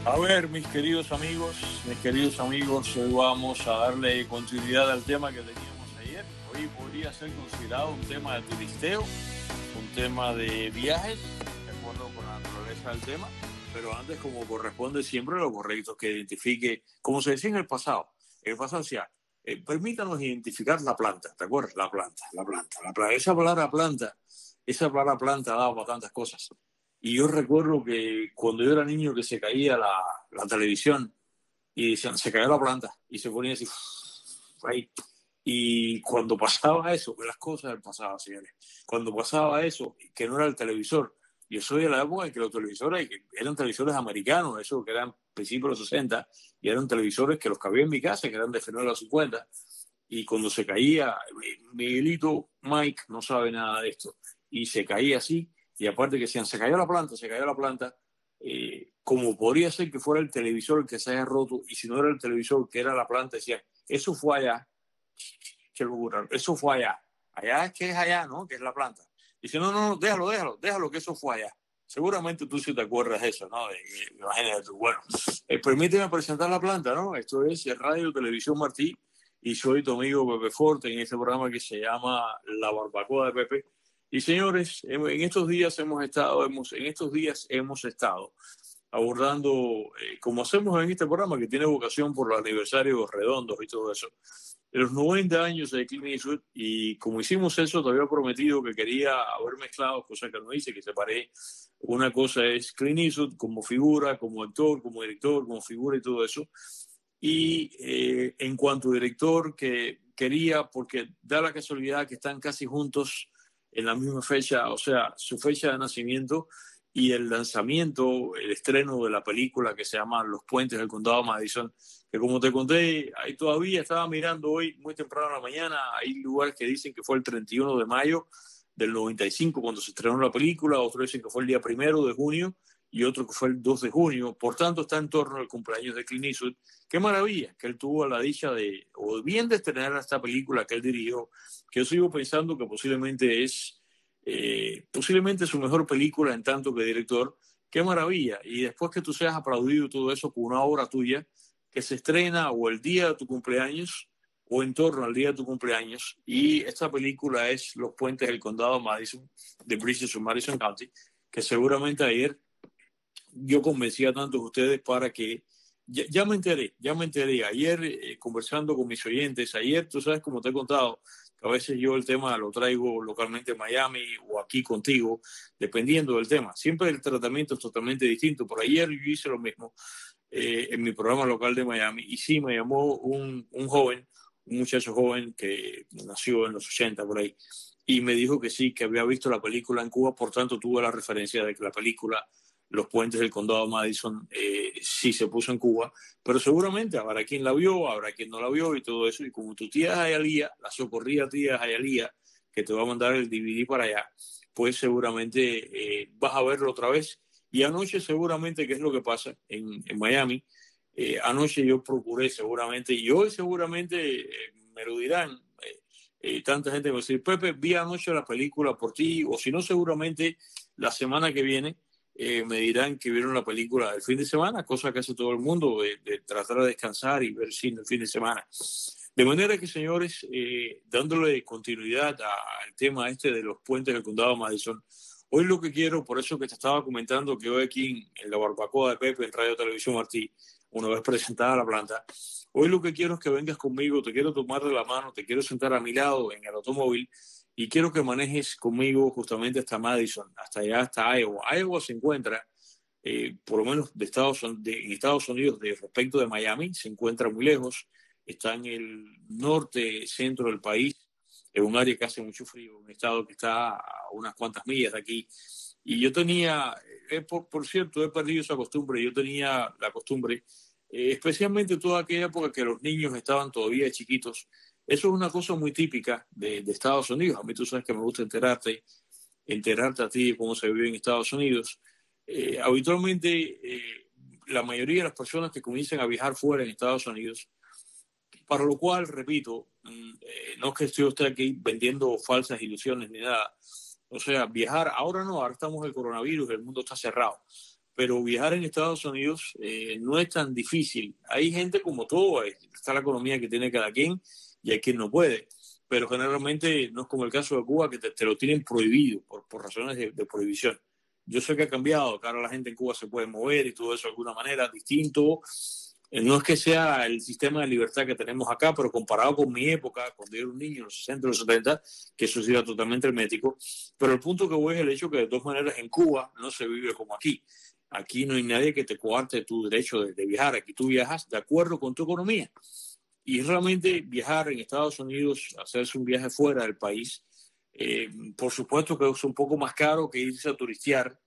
A ver, mis queridos amigos, hoy vamos a darle continuidad al tema que teníamos ayer. Hoy podría ser considerado un tema de turisteo, un tema de viajes, de acuerdo con la naturaleza del tema, pero antes, como corresponde siempre, lo correcto es que identifique, como se decía en el pasado decía, permítanos identificar la planta, ¿te acuerdas? La planta. Esa palabra planta daba para tantas cosas. Y yo recuerdo que cuando yo era niño que se caía la televisión y decían, se cayó la planta y se ponía así, ahí. Y cuando pasaba eso, las cosas del pasado, señores, cuando pasaba eso, que no era el televisor, yo soy de la época en que los televisores eran televisores americanos, esos que eran principios de los 60, y eran televisores que los que había en mi casa, que eran de finales de los 50, y cuando se caía, Miguelito, Mike, no sabe nada de esto, y se caía así, y aparte que decían, se cayó la planta, como podría ser que fuera el televisor el que se haya roto, y si no era el televisor, que era la planta, decían, eso fue allá, qué locura, eso fue allá es que es allá, ¿no? Que es la planta. Dice, no, déjalo, que eso fue allá. Seguramente tú sí te acuerdas de eso, ¿no? Imagínate tú. Bueno, permíteme presentar la planta, ¿no? Esto es Radio Televisión Martí y soy tu amigo Pepe Forte en este programa que se llama La Barbacoa de Pepe. Y señores, en estos días hemos estado abordando, como hacemos en este programa, que tiene vocación por los aniversarios redondos y todo eso, de los 90 años de Clint Eastwood, y como hicimos eso, te había prometido que quería haber mezclado cosas que no hice, que separé. Una cosa es Clint Eastwood como figura, como actor, como director, como figura y todo eso. Y en cuanto a director, que quería, porque da la casualidad que están casi juntos en la misma fecha, o sea, su fecha de nacimiento y el lanzamiento, el estreno de la película que se llama Los Puentes del Condado Madison, que como te conté, ahí todavía estaba mirando hoy muy temprano en la mañana, hay lugares que dicen que fue el 31 de mayo del 95 cuando se estrenó la película, otros dicen que fue el día 1 de junio y otro que fue el 2 de junio, por tanto está en torno al cumpleaños de Clint Eastwood. Qué maravilla que él tuvo la dicha o bien de estrenar esta película que él dirigió, que yo sigo pensando que posiblemente es su mejor película en tanto que director. Qué maravilla. Y después que tú seas aplaudido todo eso con una obra tuya que se estrena o el día de tu cumpleaños o en torno al día de tu cumpleaños, y esta película es Los Puentes del Condado Madison, de Bridges of Madison County, que seguramente ayer yo convencí a tantos de ustedes para que ya me enteré ayer, conversando con mis oyentes, ayer tú sabes, como te he contado, que a veces yo el tema lo traigo localmente en Miami o aquí contigo, dependiendo del tema. Siempre el tratamiento es totalmente distinto. Por ayer yo hice lo mismo en mi programa local de Miami, y sí, me llamó un muchacho joven que nació en los 80 por ahí, y me dijo que sí, que había visto la película en Cuba, por tanto tuve la referencia de que la película Los Puentes del Condado Madison sí se puso en Cuba, pero seguramente habrá quien la vio, habrá quien no la vio y todo eso, y como tu tía Jayalía, la socorrida tía Jayalía, que te va a mandar el DVD para allá, pues seguramente vas a verlo otra vez. Y anoche seguramente, ¿qué es lo que pasa en Miami? Anoche yo procuré seguramente, y hoy seguramente me lo dirán, tanta gente me va a decir, Pepe, vi anoche la película por ti, o si no, seguramente la semana que viene me dirán que vieron la película el fin de semana, cosa que hace todo el mundo, de tratar de descansar y ver cine el fin de semana. De manera que, señores, dándole continuidad al tema este de los puentes del condado Madison, hoy lo que quiero, por eso que te estaba comentando que hoy aquí en la barbacoa de Pepe, en Radio Televisión Martí, una vez presentada la planta, hoy lo que quiero es que vengas conmigo, te quiero tomar de la mano, te quiero sentar a mi lado en el automóvil y quiero que manejes conmigo justamente hasta Madison, hasta allá, hasta Iowa. Iowa se encuentra, por lo menos en Estados Unidos, de respecto de Miami, se encuentra muy lejos, está en el norte, centro del país, en un área que hace mucho frío, un estado que está a unas cuantas millas de aquí. Y yo tenía, por cierto, he perdido esa costumbre, yo tenía la costumbre, especialmente toda aquella época que los niños estaban todavía chiquitos. Eso es una cosa muy típica de Estados Unidos. A mí tú sabes que me gusta enterarte a ti de cómo se vive en Estados Unidos. Habitualmente, la mayoría de las personas que comienzan a viajar fuera en Estados Unidos, para lo cual, repito, no es que esté usted aquí vendiendo falsas ilusiones ni nada. O sea, viajar, ahora no, ahora estamos en el coronavirus, el mundo está cerrado. pero viajar en Estados Unidos no es tan difícil. Hay gente como todo, está la economía que tiene cada quien y hay quien no puede, pero generalmente no es como el caso de Cuba, que te lo tienen prohibido por razones de prohibición. Yo sé que ha cambiado, que ahora la gente en Cuba se puede mover y todo eso de alguna manera distinto. No es que sea el sistema de libertad que tenemos acá, pero comparado con mi época, cuando yo era un niño, en los 60, los 70, que eso sí era totalmente hermético. Pero el punto que voy es el hecho que de todas maneras en Cuba no se vive como aquí. Aquí no hay nadie que te coarte tu derecho de viajar. Aquí tú viajas de acuerdo con tu economía. Y realmente viajar en Estados Unidos, hacerse un viaje fuera del país, por supuesto que es un poco más caro que irse a turistear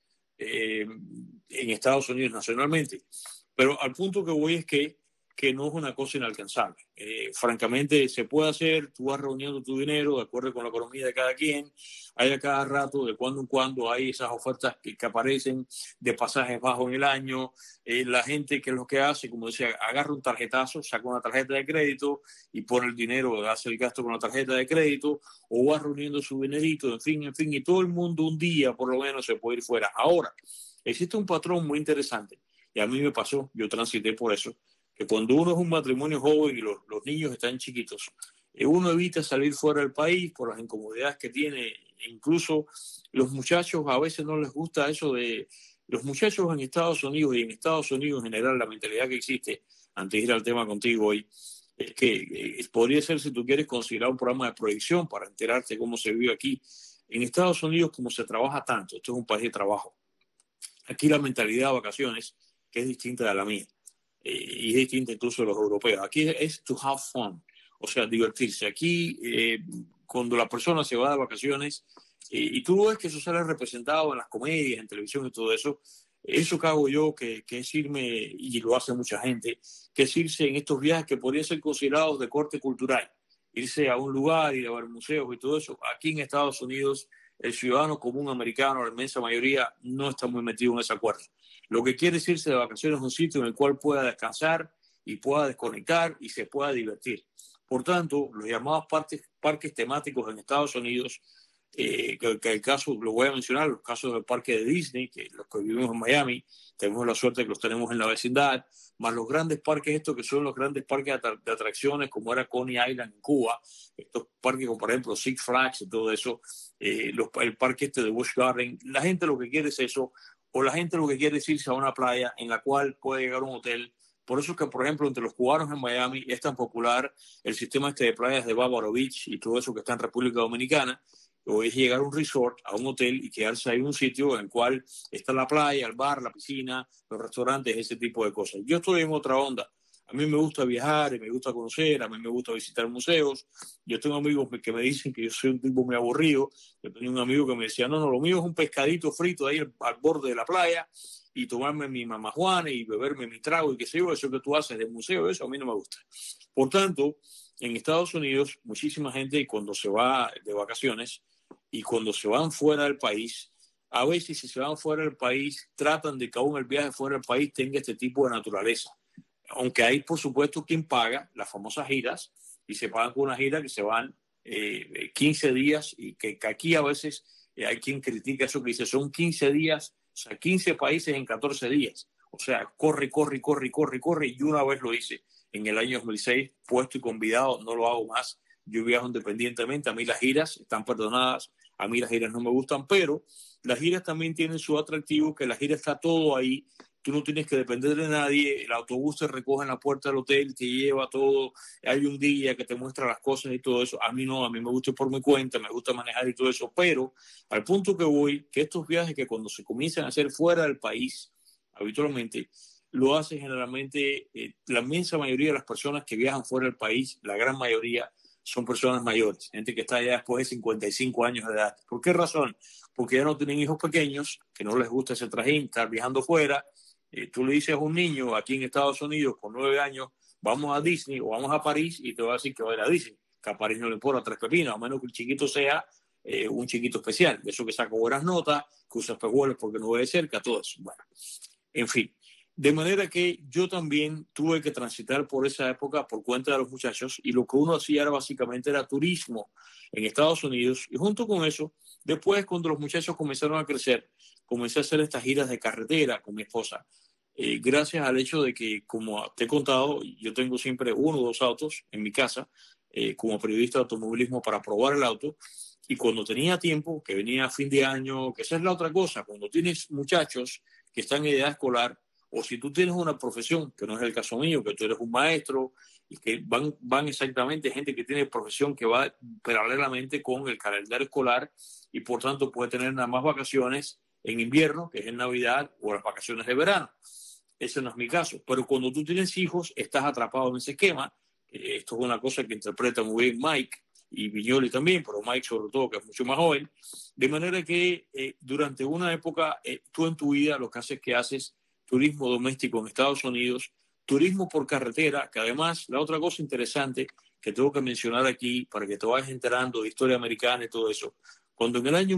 en Estados Unidos nacionalmente. Pero al punto que voy es que no es una cosa inalcanzable. Francamente, se puede hacer, tú vas reuniendo tu dinero de acuerdo con la economía de cada quien. Hay a cada rato, de cuando en cuando, hay esas ofertas que aparecen de pasajes bajos en el año. La gente, que es lo que hace, como decía, agarra un tarjetazo, saca una tarjeta de crédito y pone el dinero, hace el gasto con la tarjeta de crédito, o va reuniendo su dinerito, en fin, y todo el mundo un día por lo menos se puede ir fuera. Ahora, existe un patrón muy interesante, y a mí me pasó, yo transité por eso, que cuando uno es un matrimonio joven y los niños están chiquitos, uno evita salir fuera del país por las incomodidades que tiene. E incluso los muchachos a veces no les gusta eso de... Los muchachos en Estados Unidos y en Estados Unidos en general, la mentalidad que existe, antes de ir al tema contigo hoy, es que podría ser, si tú quieres, considerar un programa de proyección para enterarte cómo se vive aquí. En Estados Unidos, como se trabaja tanto, esto es un país de trabajo. Aquí la mentalidad de vacaciones, que es distinta de la mía, y es distinta incluso de los europeos. Aquí es to have fun, o sea, divertirse. Aquí, cuando la persona se va de vacaciones, y tú ves que eso sale representado en las comedias, en televisión y todo eso, eso que hago yo, que es irme, y lo hace mucha gente, que es irse en estos viajes que podrían ser considerados de corte cultural, irse a un lugar, ir a ver museos y todo eso. Aquí en Estados Unidos, el ciudadano común americano, la inmensa mayoría, no está muy metido en ese acuerdo. Lo que quiere es irse de vacaciones a un sitio en el cual pueda descansar y pueda desconectar y se pueda divertir. Por tanto, los llamados parques temáticos en Estados Unidos, que el caso, lo voy a mencionar, los casos del parque de Disney, que los que vivimos en Miami, tenemos la suerte de que los tenemos en la vecindad, más los grandes parques estos que son los grandes parques de atracciones, como era Coney Island en Cuba, estos parques como por ejemplo Six Flags y todo eso, el parque este de Busch Garden. La gente lo que quiere es eso, o la gente lo que quiere es irse a una playa en la cual puede llegar a un hotel. Por eso es que, por ejemplo, entre los cubanos en Miami es tan popular el sistema este de playas de Bávaro Beach y todo eso que está en República Dominicana, o es llegar a un resort, a un hotel y quedarse ahí en un sitio en el cual está la playa, el bar, la piscina, los restaurantes, ese tipo de cosas. Yo estoy en otra onda. A mí me gusta viajar, me gusta conocer, a mí me gusta visitar museos. Yo tengo amigos que me dicen que yo soy un tipo muy aburrido. Yo tenía un amigo que me decía, no, lo mío es un pescadito frito ahí al borde de la playa y tomarme mi mamajuana y beberme mi trago y qué sé yo, eso que tú haces de museo, eso a mí no me gusta. Por tanto, en Estados Unidos, muchísima gente cuando se va de vacaciones y cuando se van fuera del país, a veces si se van fuera del país, tratan de que aún el viaje fuera del país tenga este tipo de naturaleza. Aunque hay, por supuesto, quien paga las famosas giras, y se pagan con una gira que se van 15 días, y que aquí a veces hay quien critica eso, que dice son 15 días, o sea, 15 países en 14 días. O sea, corre, y una vez lo hice en el año 2006, puesto y convidado, no lo hago más. Yo viajo independientemente, a mí las giras están perdonadas, a mí las giras no me gustan, pero las giras también tienen su atractivo, que la gira está todo ahí, tú no tienes que depender de nadie, el autobús te recoge en la puerta del hotel, te lleva todo, hay un día que te muestra las cosas y todo eso. A mí no, a mí me gusta ir por mi cuenta, me gusta manejar y todo eso, pero al punto que voy, que estos viajes que cuando se comienzan a hacer fuera del país, habitualmente, lo hace generalmente la inmensa mayoría de las personas que viajan fuera del país, la gran mayoría, son personas mayores, gente que está ya después de 55 años de edad. ¿Por qué razón? Porque ya no tienen hijos pequeños, que no les gusta ese trajín, estar viajando fuera. Tú le dices a un niño aquí en Estados Unidos con 9 años, vamos a Disney o vamos a París, y te va a decir que va a ir a Disney, que a París no le importa tres pepinos, a menos que el chiquito sea un chiquito especial, de eso que saca buenas notas, que usa espejuelos porque no ve de cerca, todo eso. Bueno, en fin. De manera que yo también tuve que transitar por esa época por cuenta de los muchachos, y lo que uno hacía era básicamente era turismo en Estados Unidos, y junto con eso, después cuando los muchachos comenzaron a crecer, comencé a hacer estas giras de carretera con mi esposa, gracias al hecho de que, como te he contado, yo tengo siempre uno o dos autos en mi casa, como periodista de automovilismo para probar el auto, y cuando tenía tiempo, que venía a fin de año, que esa es la otra cosa, cuando tienes muchachos que están en edad escolar, o si tú tienes una profesión, que no es el caso mío, que tú eres un maestro, y que van exactamente gente que tiene profesión que va paralelamente con el calendario escolar, y por tanto puede tener nada más vacaciones en invierno, que es en Navidad, o las vacaciones de verano. Ese no es mi caso. Pero cuando tú tienes hijos, estás atrapado en ese esquema. Esto es una cosa que interpreta muy bien Mike y Viñoli también, pero Mike sobre todo, que es mucho más joven. De manera que durante una época, tú en tu vida lo que haces es que haces turismo doméstico en Estados Unidos, turismo por carretera, que además, la otra cosa interesante que tengo que mencionar aquí para que te vayas enterando de historia americana y todo eso, cuando en el año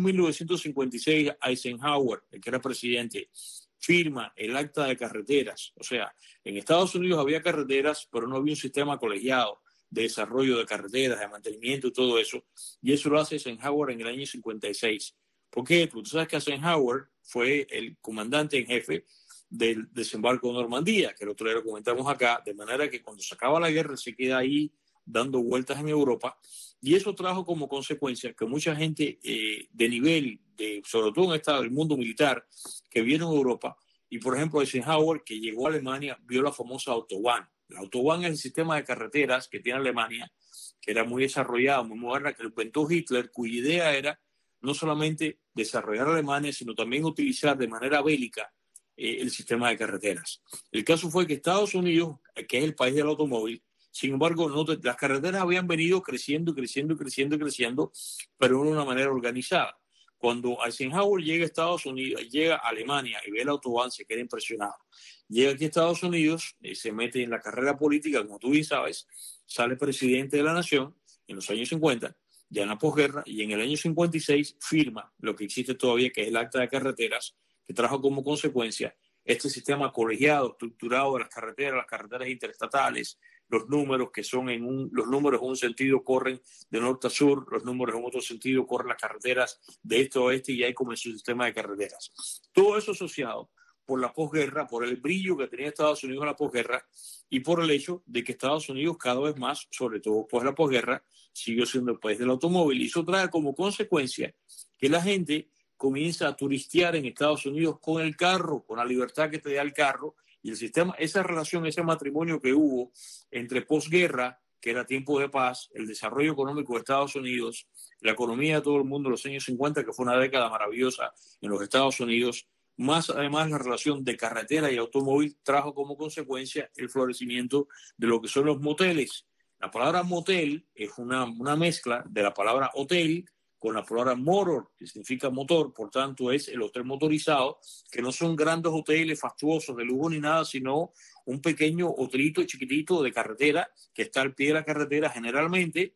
1956 Eisenhower, el que era presidente, firma el acta de carreteras, o sea, en Estados Unidos había carreteras, pero no había un sistema colegiado de desarrollo de carreteras, de mantenimiento y todo eso, y eso lo hace Eisenhower en el año 56. ¿Por qué? Porque tú sabes que Eisenhower fue el comandante en jefe del desembarco de Normandía, que el otro día lo comentamos acá, de manera que cuando se acaba la guerra se queda ahí dando vueltas en Europa, y eso trajo como consecuencia que mucha gente de nivel, sobre todo en el mundo militar, que vieron en Europa, y por ejemplo Eisenhower, que llegó a Alemania, vio la famosa Autobahn. La Autobahn es el sistema de carreteras que tiene Alemania, que era muy desarrollada, muy moderna, que lo inventó Hitler, cuya idea era no solamente desarrollar Alemania, sino también utilizar de manera bélica el sistema de carreteras. El caso fue que Estados Unidos, que es el país del automóvil, sin embargo, las carreteras habían venido creciendo, creciendo, creciendo, creciendo, pero de una manera organizada. Cuando Eisenhower llega a Estados Unidos, llega a Alemania y ve el Autobahn, se queda impresionado. Llega aquí a Estados Unidos, se mete en la carrera política, como tú bien sabes, sale presidente de la nación en los años 50, ya en la posguerra, y en el año 56 firma lo que existe todavía, que es el Acta de Carreteras, que trajo como consecuencia este sistema colegiado, estructurado de las carreteras interestatales, los números que son los números en un sentido corren de norte a sur, los números en otro sentido corren las carreteras de este a oeste, y hay como un sistema de carreteras. Todo eso asociado por la posguerra, por el brillo que tenía Estados Unidos en la posguerra, y por el hecho de que Estados Unidos cada vez más, sobre todo después de la posguerra, siguió siendo el país del automóvil, y eso trae como consecuencia que la gente comienza a turistear en Estados Unidos con el carro, con la libertad que te da el carro, y el sistema, esa relación, ese matrimonio que hubo entre posguerra, que era tiempo de paz, el desarrollo económico de Estados Unidos, la economía de todo el mundo en los años 50, que fue una década maravillosa en los Estados Unidos, más además la relación de carretera y automóvil, trajo como consecuencia el florecimiento de lo que son los moteles. La palabra motel es una mezcla de la palabra hotel con la palabra motor, que significa motor, por tanto es el hotel motorizado, que no son grandes hoteles fastuosos de lujo ni nada, sino un pequeño hotelito chiquitito de carretera que está al pie de la carretera, generalmente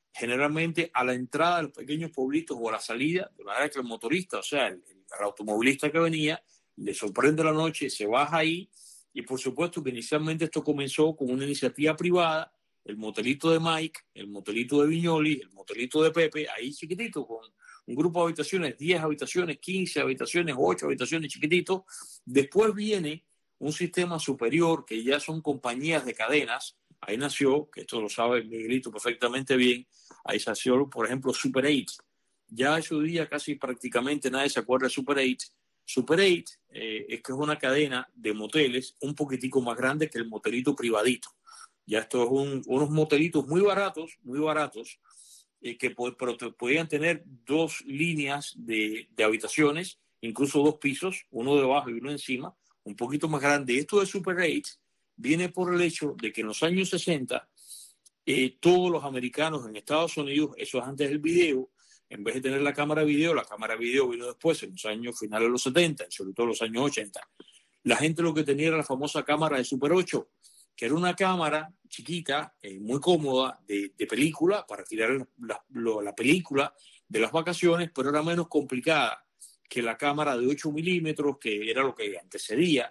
a la entrada de los pequeños pueblitos o a la salida, de manera que el motorista, o sea, el automovilista que venía, le sorprende la noche, se baja ahí, y por supuesto que inicialmente esto comenzó con una iniciativa privada, el motelito de Mike, el motelito de Viñoli, el motelito de Pepe, ahí chiquitito, con un grupo de habitaciones, 10 habitaciones, 15 habitaciones, 8 habitaciones chiquititos. Después viene un sistema superior, que ya son compañías de cadenas. Ahí nació, que esto lo sabe Miguelito perfectamente bien, ahí nació, por ejemplo, Super 8. Ya ese día casi prácticamente nadie se acuerda de Super 8. Super 8 es que es una cadena de moteles un poquitico más grande que el motelito privadito. Ya esto es unos motelitos muy baratos, pero podían tener dos líneas de habitaciones, incluso dos pisos, uno debajo y uno encima, un poquito más grande. Esto de Super 8 viene por el hecho de que en los años 60, todos los americanos en Estados Unidos, eso es antes del video, en vez de tener la cámara video vino después, en los años finales de los 70, sobre todo los años 80. La gente lo que tenía era la famosa cámara de Super 8, que era una cámara chiquita, muy cómoda, de película, para tirar la película de las vacaciones, pero era menos complicada que la cámara de 8 milímetros, que era lo que antecedía,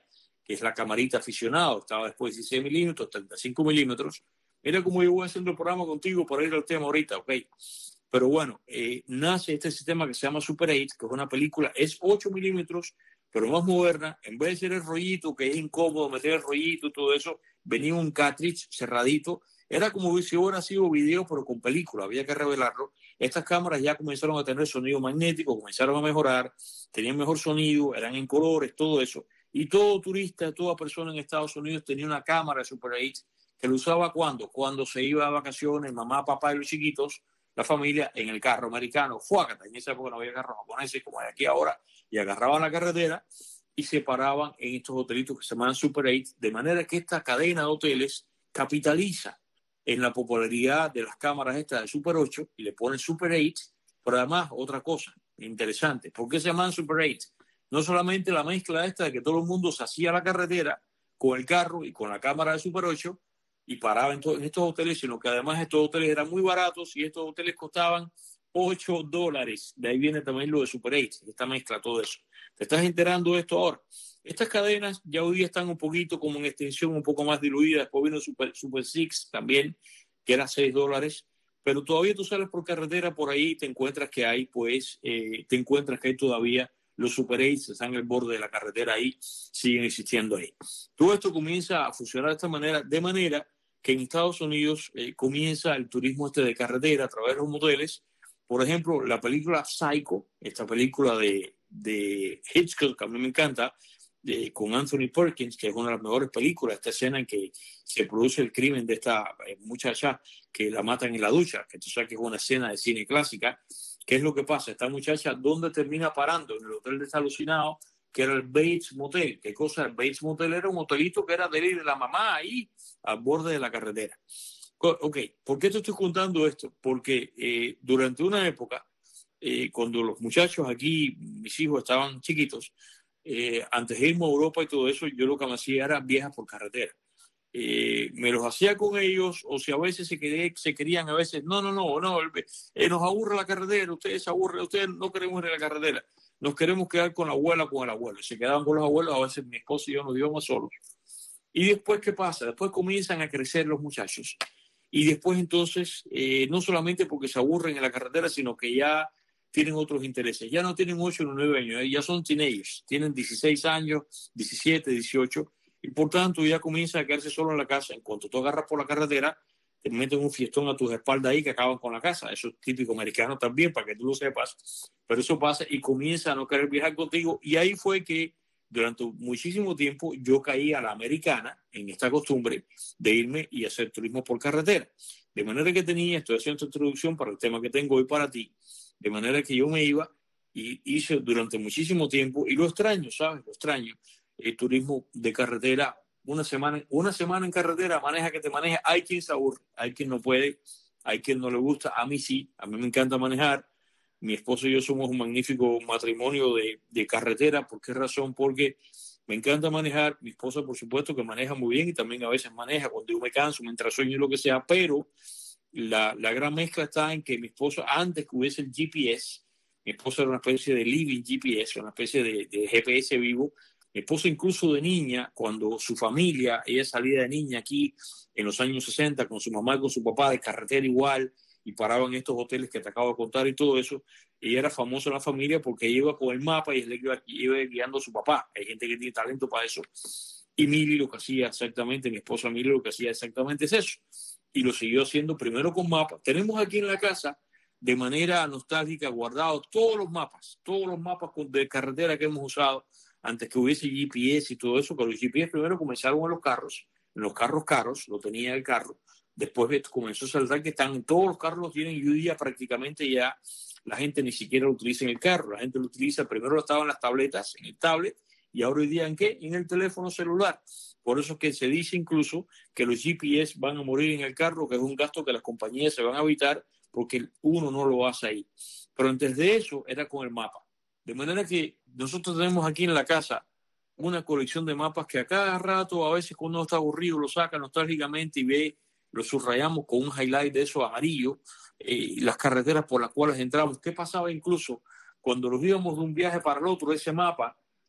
que es la camarita aficionado, estaba después 16 milímetros, 35 milímetros. Mira cómo yo voy haciendo el programa contigo para ir al tema ahorita, ¿ok? Pero bueno, nace este sistema que se llama Super 8, que es una película, es 8 milímetros, pero más moderna. En vez de ser el rollito, que es incómodo meter el rollito y todo eso, venía un cartridge cerradito. Era como si hubiera sido video, pero con película, había que revelarlo. Estas cámaras ya comenzaron a tener sonido magnético, comenzaron a mejorar, tenían mejor sonido, eran en colores, todo eso. Y todo turista, toda persona en Estados Unidos tenía una cámara de Super 8 que lo usaba cuando se iba a vacaciones, mamá, papá y los chiquitos, la familia, en el carro americano. Fuácata, en esa época no había carros japoneses como hay aquí ahora, y agarraban la carretera y se paraban en estos hotelitos que se llaman Super 8, de manera que esta cadena de hoteles capitaliza en la popularidad de las cámaras estas de Super 8 y le ponen Super 8, pero además otra cosa interesante. ¿Por qué se llaman Super 8? No solamente la mezcla esta de que todo el mundo se hacía la carretera con el carro y con la cámara de Super 8 y paraba en estos hoteles, sino que además estos hoteles eran muy baratos y estos hoteles costaban $8. De ahí viene también lo de Super 8, esta mezcla, todo eso. ¿Te estás enterando de esto ahora? Estas cadenas ya hoy día están un poquito como en extensión, un poco más diluidas. Después vino Super 6 también, que era $6. Pero todavía tú sales por carretera por ahí y te encuentras que hay, te encuentras que hay todavía los Super 8, están en el borde de la carretera ahí, siguen existiendo ahí. Todo esto comienza a funcionar de esta manera, de manera que en Estados Unidos comienza el turismo de carretera a través de los moteles. Por ejemplo, la película Psycho, esta película de Hitchcock, que a mí me encanta, con Anthony Perkins, que es una de las mejores películas, esta escena en que se produce el crimen de esta muchacha que la matan en la ducha, que tú sabes que es una escena de cine clásica. ¿Qué es lo que pasa? Esta muchacha, ¿dónde termina parando? En el hotel de este alucinado, que era el Bates Motel. ¿Qué cosa? El Bates Motel era un hotelito que era de él y de la mamá ahí, al borde de la carretera. Ok, ¿por qué te estoy contando esto? Porque durante una época, cuando los muchachos aquí, mis hijos estaban chiquitos, antes de irme a Europa y todo eso, yo lo que me hacía era viajes por carretera. Me los hacía con ellos, o si a veces se querían, a veces, no, nos aburre la carretera, ustedes se aburren, ustedes no queremos ir a la carretera, nos queremos quedar con la abuela, con el abuelo. Se quedaban con los abuelos, a veces mi esposo y yo nos íbamos solos. Y después, ¿qué pasa? Después comienzan a crecer los muchachos. Y después entonces, no solamente porque se aburren en la carretera, sino que ya tienen otros intereses. Ya no tienen 8 o 9 años, ya son teenagers, tienen 16 años, 17, 18, y por tanto ya comienzan a quedarse solo en la casa. En cuanto tú agarras por la carretera, te meten un fiestón a tus espaldas ahí que acaban con la casa. Eso es típico americano también, para que tú lo sepas. Pero eso pasa y comienza a no querer viajar contigo. Y ahí fue que durante muchísimo tiempo yo caí a la americana en esta costumbre de irme y hacer turismo por carretera. De manera que estoy haciendo esta introducción para el tema que tengo hoy para ti, de manera que yo me iba y hice durante muchísimo tiempo, y lo extraño, ¿sabes? Lo extraño, el turismo de carretera, una semana en carretera, maneja que te maneja. Hay quien se aburre, hay quien no puede, hay quien no le gusta. A mí sí, a mí me encanta manejar. Mi esposo y yo somos un magnífico matrimonio de carretera. ¿Por qué razón? Porque me encanta manejar. Mi esposa, por supuesto, que maneja muy bien y también a veces maneja cuando yo me canso, mientras sueño y lo que sea, pero la gran mezcla está en que mi esposo, antes que hubiese el GPS, mi esposo era una especie de living GPS, una especie de GPS vivo. Mi esposo incluso de niña, cuando su familia, ella salía de niña aquí en los años 60 con su mamá y con su papá de carretera igual, y paraba en estos hoteles que te acabo de contar y todo eso. Ella era famosa en la familia porque ella iba con el mapa y iba guiando a su papá. Hay gente que tiene talento para eso. Y Mili lo que hacía exactamente, mi esposa Mili lo que hacía exactamente es eso. Y lo siguió haciendo primero con mapas. Tenemos aquí en la casa, de manera nostálgica, guardados todos los mapas de carretera que hemos usado antes que hubiese GPS y todo eso. Pero los GPS primero comenzaron en los carros caros, lo tenía el carro. Después comenzó a saltar que están en todos los carros, los tienen, y hoy día prácticamente ya la gente ni siquiera lo utiliza en el carro. La gente lo utiliza, primero lo estaba en las tabletas, en el tablet, y ahora hoy día ¿en qué? En el teléfono celular. Por eso es que se dice incluso que los GPS van a morir en el carro, que es un gasto que las compañías se van a evitar porque uno no lo hace ahí. Pero antes de eso era con el mapa. De manera que nosotros tenemos aquí en la casa una colección de mapas que a cada rato, a veces cuando uno está aburrido, lo saca nostálgicamente y ve, lo subrayamos con un highlight de eso amarillo, las carreteras por las cuales entramos. ¿Qué pasaba incluso cuando nos íbamos de un viaje para el otro? Ese mapa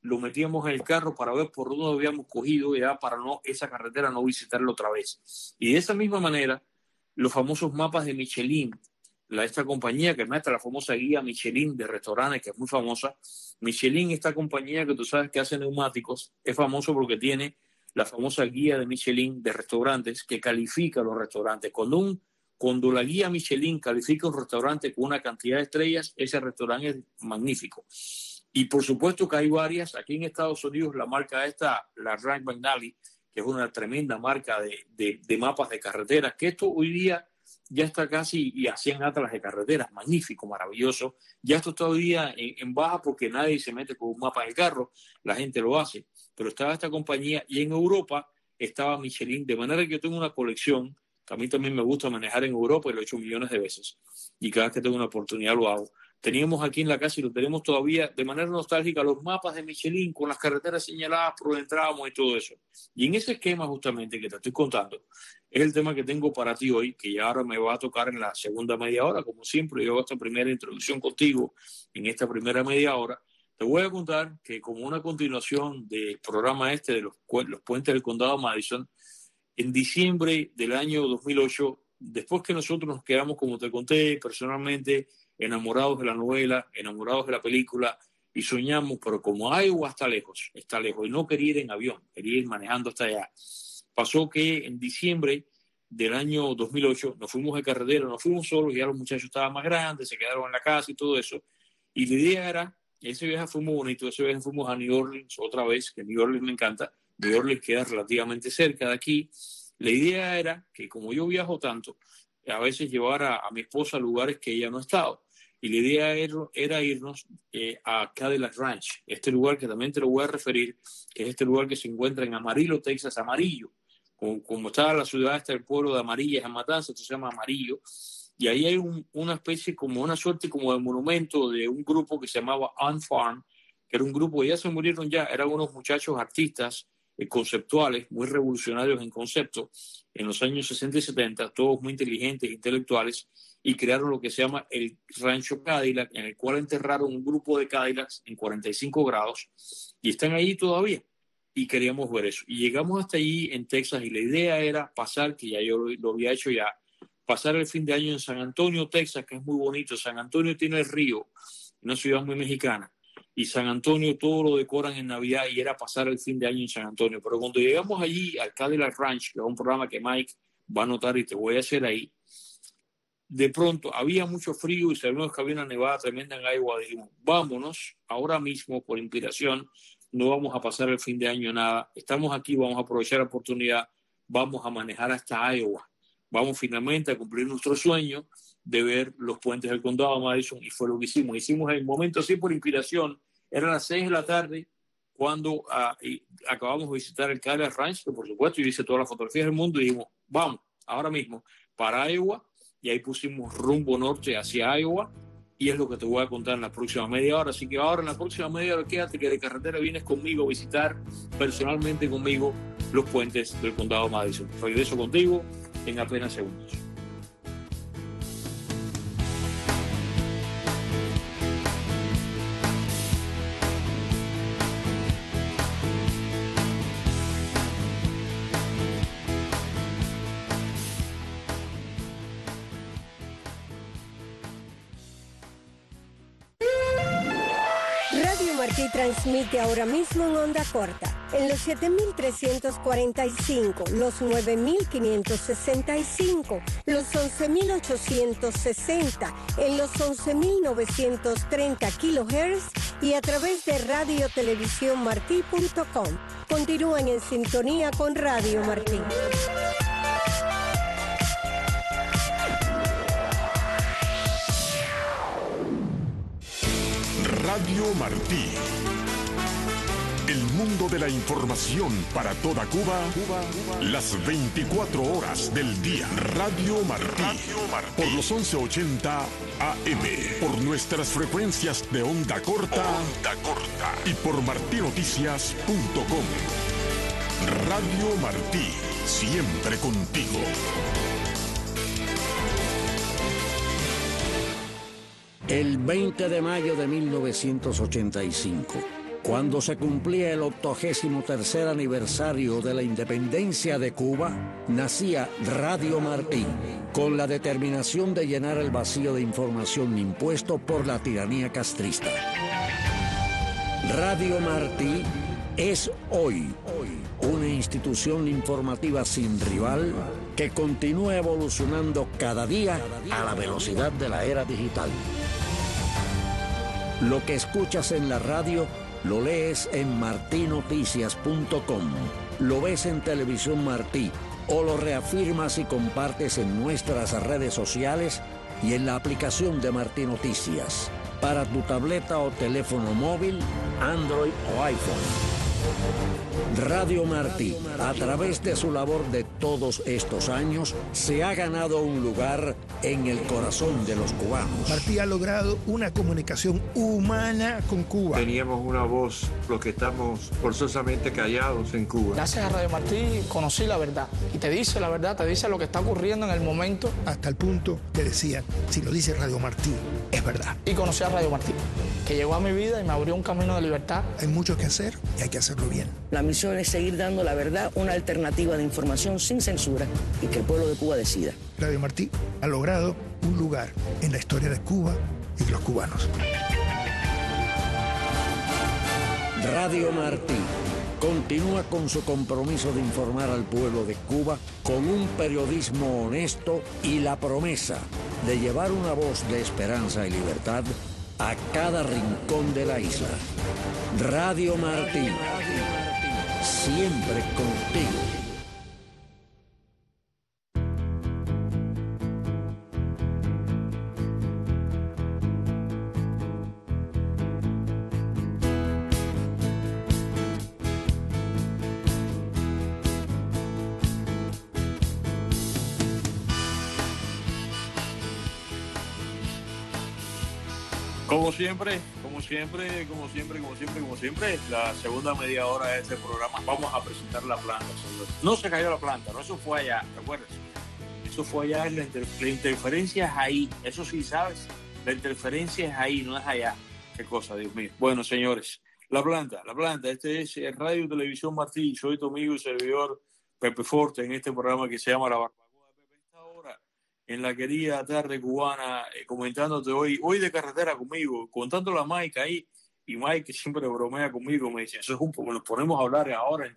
lo metíamos en el carro para ver por dónde habíamos cogido ya para no esa carretera no visitarla otra vez. Y de esa misma manera, los famosos mapas de Michelin, esta compañía que muestra la famosa guía Michelin de restaurantes, que es muy famosa. Michelin, esta compañía que tú sabes que hace neumáticos, es famoso porque tiene la famosa guía de Michelin de restaurantes que califica los restaurantes. Cuando la guía Michelin califica un restaurante con una cantidad de estrellas, ese restaurante es magnífico. Y por supuesto que hay varias. Aquí en Estados Unidos la marca esta, la Rank McNally, que es una tremenda marca de mapas de carreteras, que esto hoy día ya está casi y a 100 atlas de carreteras, magnífico, maravilloso. Ya esto está hoy día en baja porque nadie se mete con un mapa en el carro, la gente lo hace. Pero estaba esta compañía y en Europa estaba Michelin, de manera que yo tengo una colección, que a mí también me gusta manejar en Europa y lo he hecho millones de veces. Y cada vez que tengo una oportunidad lo hago. Teníamos aquí en la casa y lo tenemos todavía de manera nostálgica los mapas de Michelin con las carreteras señaladas por donde entrábamos y todo eso. Y en ese esquema justamente que te estoy contando es el tema que tengo para ti hoy, que ya ahora me va a tocar en la segunda media hora. Como siempre, yo hago esta primera introducción contigo en esta primera media hora. Te voy a contar que como una continuación del programa de los puentes del condado Madison, en diciembre del año 2008, después que nosotros nos quedamos, como te conté personalmente, enamorados de la novela, enamorados de la película, y soñamos, pero como Iowa está lejos, y no quería ir en avión, quería ir manejando hasta allá. Pasó que en diciembre del año 2008 nos fuimos de carretera, nos fuimos solos, ya los muchachos estaban más grandes, se quedaron en la casa y todo eso, y la idea era, ese viaje fue muy bonito, ese viaje fuimos a New Orleans otra vez, que New Orleans me encanta, New Orleans queda relativamente cerca de aquí. La idea era que como yo viajo tanto, a veces llevar a mi esposa a lugares que ella no ha estado. Y la idea era irnos a Cadillac Ranch, este lugar que también te lo voy a referir, que es este lugar que se encuentra en Amarillo, Texas, Amarillo. Como está la ciudad, está el pueblo de Amarillas, en Matanzas, esto se llama Amarillo. Y ahí hay una especie, como una suerte como de monumento de un grupo que se llamaba On Farm, que era un grupo, ya se murieron ya, eran unos muchachos artistas conceptuales, muy revolucionarios en concepto, en los años 60 y 70, todos muy inteligentes, intelectuales, y crearon lo que se llama el Rancho Cadillac, en el cual enterraron un grupo de Cadillacs en 45 grados, y están ahí todavía, y queríamos ver eso. Y llegamos hasta allí en Texas, y la idea era pasar, que ya yo lo había hecho ya, pasar el fin de año en San Antonio, Texas, que es muy bonito. San Antonio tiene el río, una ciudad muy mexicana, y San Antonio todo lo decoran en Navidad y era pasar el fin de año en San Antonio. Pero cuando llegamos allí al Cadillac Ranch, que es un programa que Mike va a anotar y te voy a hacer ahí, de pronto había mucho frío y sabíamos que había una nevada tremenda en Iowa. Dijimos, vámonos ahora mismo por inspiración, no vamos a pasar el fin de año nada, estamos aquí, vamos a aprovechar la oportunidad, vamos a manejar hasta Iowa. Vamos finalmente a cumplir nuestro sueño de ver los puentes del condado Madison, y fue lo que hicimos. Hicimos el momento así por inspiración. Eran las 6 de la tarde cuando acabamos de visitar el Cadillac Ranch, que por supuesto yo hice todas las fotografías del mundo y dijimos, vamos, ahora mismo, para Iowa, y ahí pusimos rumbo norte hacia Iowa, y es lo que te voy a contar en la próxima media hora. Así que ahora en la próxima media hora quédate, que de carretera vienes conmigo a visitar personalmente conmigo los puentes del condado Madison. Regreso contigo en apenas segundos. Radio Martí transmite ahora mismo en onda corta, en los 7.345, los 9.565, los 11.860, en los 11.930 kHz y a través de radiotelevisiónmartí.com. Continúan en sintonía con Radio Martí. Radio Martí. El mundo de la información para toda Cuba, las 24 horas del día. Radio Martí. Por los 1180 AM. Por nuestras frecuencias de onda corta. Y por martinoticias.com. Radio Martí. Siempre contigo. El 20 de mayo de 1985, Cuando se cumplía el 83º aniversario de la independencia de Cuba, nacía Radio Martí, con la determinación de llenar el vacío de información impuesto por la tiranía castrista. Radio Martí es hoy una institución informativa sin rival que continúa evolucionando cada día a la velocidad de la era digital. Lo que escuchas en la radio lo lees en martinoticias.com, lo ves en Televisión Martí o lo reafirmas y compartes en nuestras redes sociales y en la aplicación de Martí Noticias para tu tableta o teléfono móvil, Android o iPhone. Radio Martí, a través de su labor de todos estos años, se ha ganado un lugar en el corazón de los cubanos. Martí ha logrado una comunicación humana con Cuba. Teníamos una voz, los que estamos forzosamente callados en Cuba. Gracias a Radio Martí conocí la verdad. Y te dice la verdad, te dice lo que está ocurriendo en el momento. Hasta el punto que decían, si lo dice Radio Martí, es verdad. Y conocí a Radio Martí, que llegó a mi vida y me abrió un camino de libertad. Hay mucho que hacer y hay que hacerlo bien. La misión es seguir dando la verdad, una alternativa de información sin censura y que el pueblo de Cuba decida. Radio Martí ha logrado un lugar en la historia de Cuba y de los cubanos. Radio Martí continúa con su compromiso de informar al pueblo de Cuba con un periodismo honesto y la promesa de llevar una voz de esperanza y libertad a cada rincón de la isla. Radio Martí, siempre contigo. Como siempre, la segunda media hora de este programa vamos a presentar la planta, señor. No se cayó la planta, no, eso fue allá, ¿te acuerdas? Eso fue allá, la interferencia es ahí, eso sí, ¿sabes? La interferencia es ahí, no es allá. Qué cosa, Dios mío. Bueno, señores, la planta, este es Radio Televisión Martí, soy tu amigo y servidor Pepe Forte en este programa que se llama La Barbacoa de Pepe. Esta hora en la querida tarde cubana, comentándote hoy de carretera conmigo, contando la Mike ahí, y Mike que siempre bromea conmigo, me dice, eso es un poco, nos ponemos a hablar ahora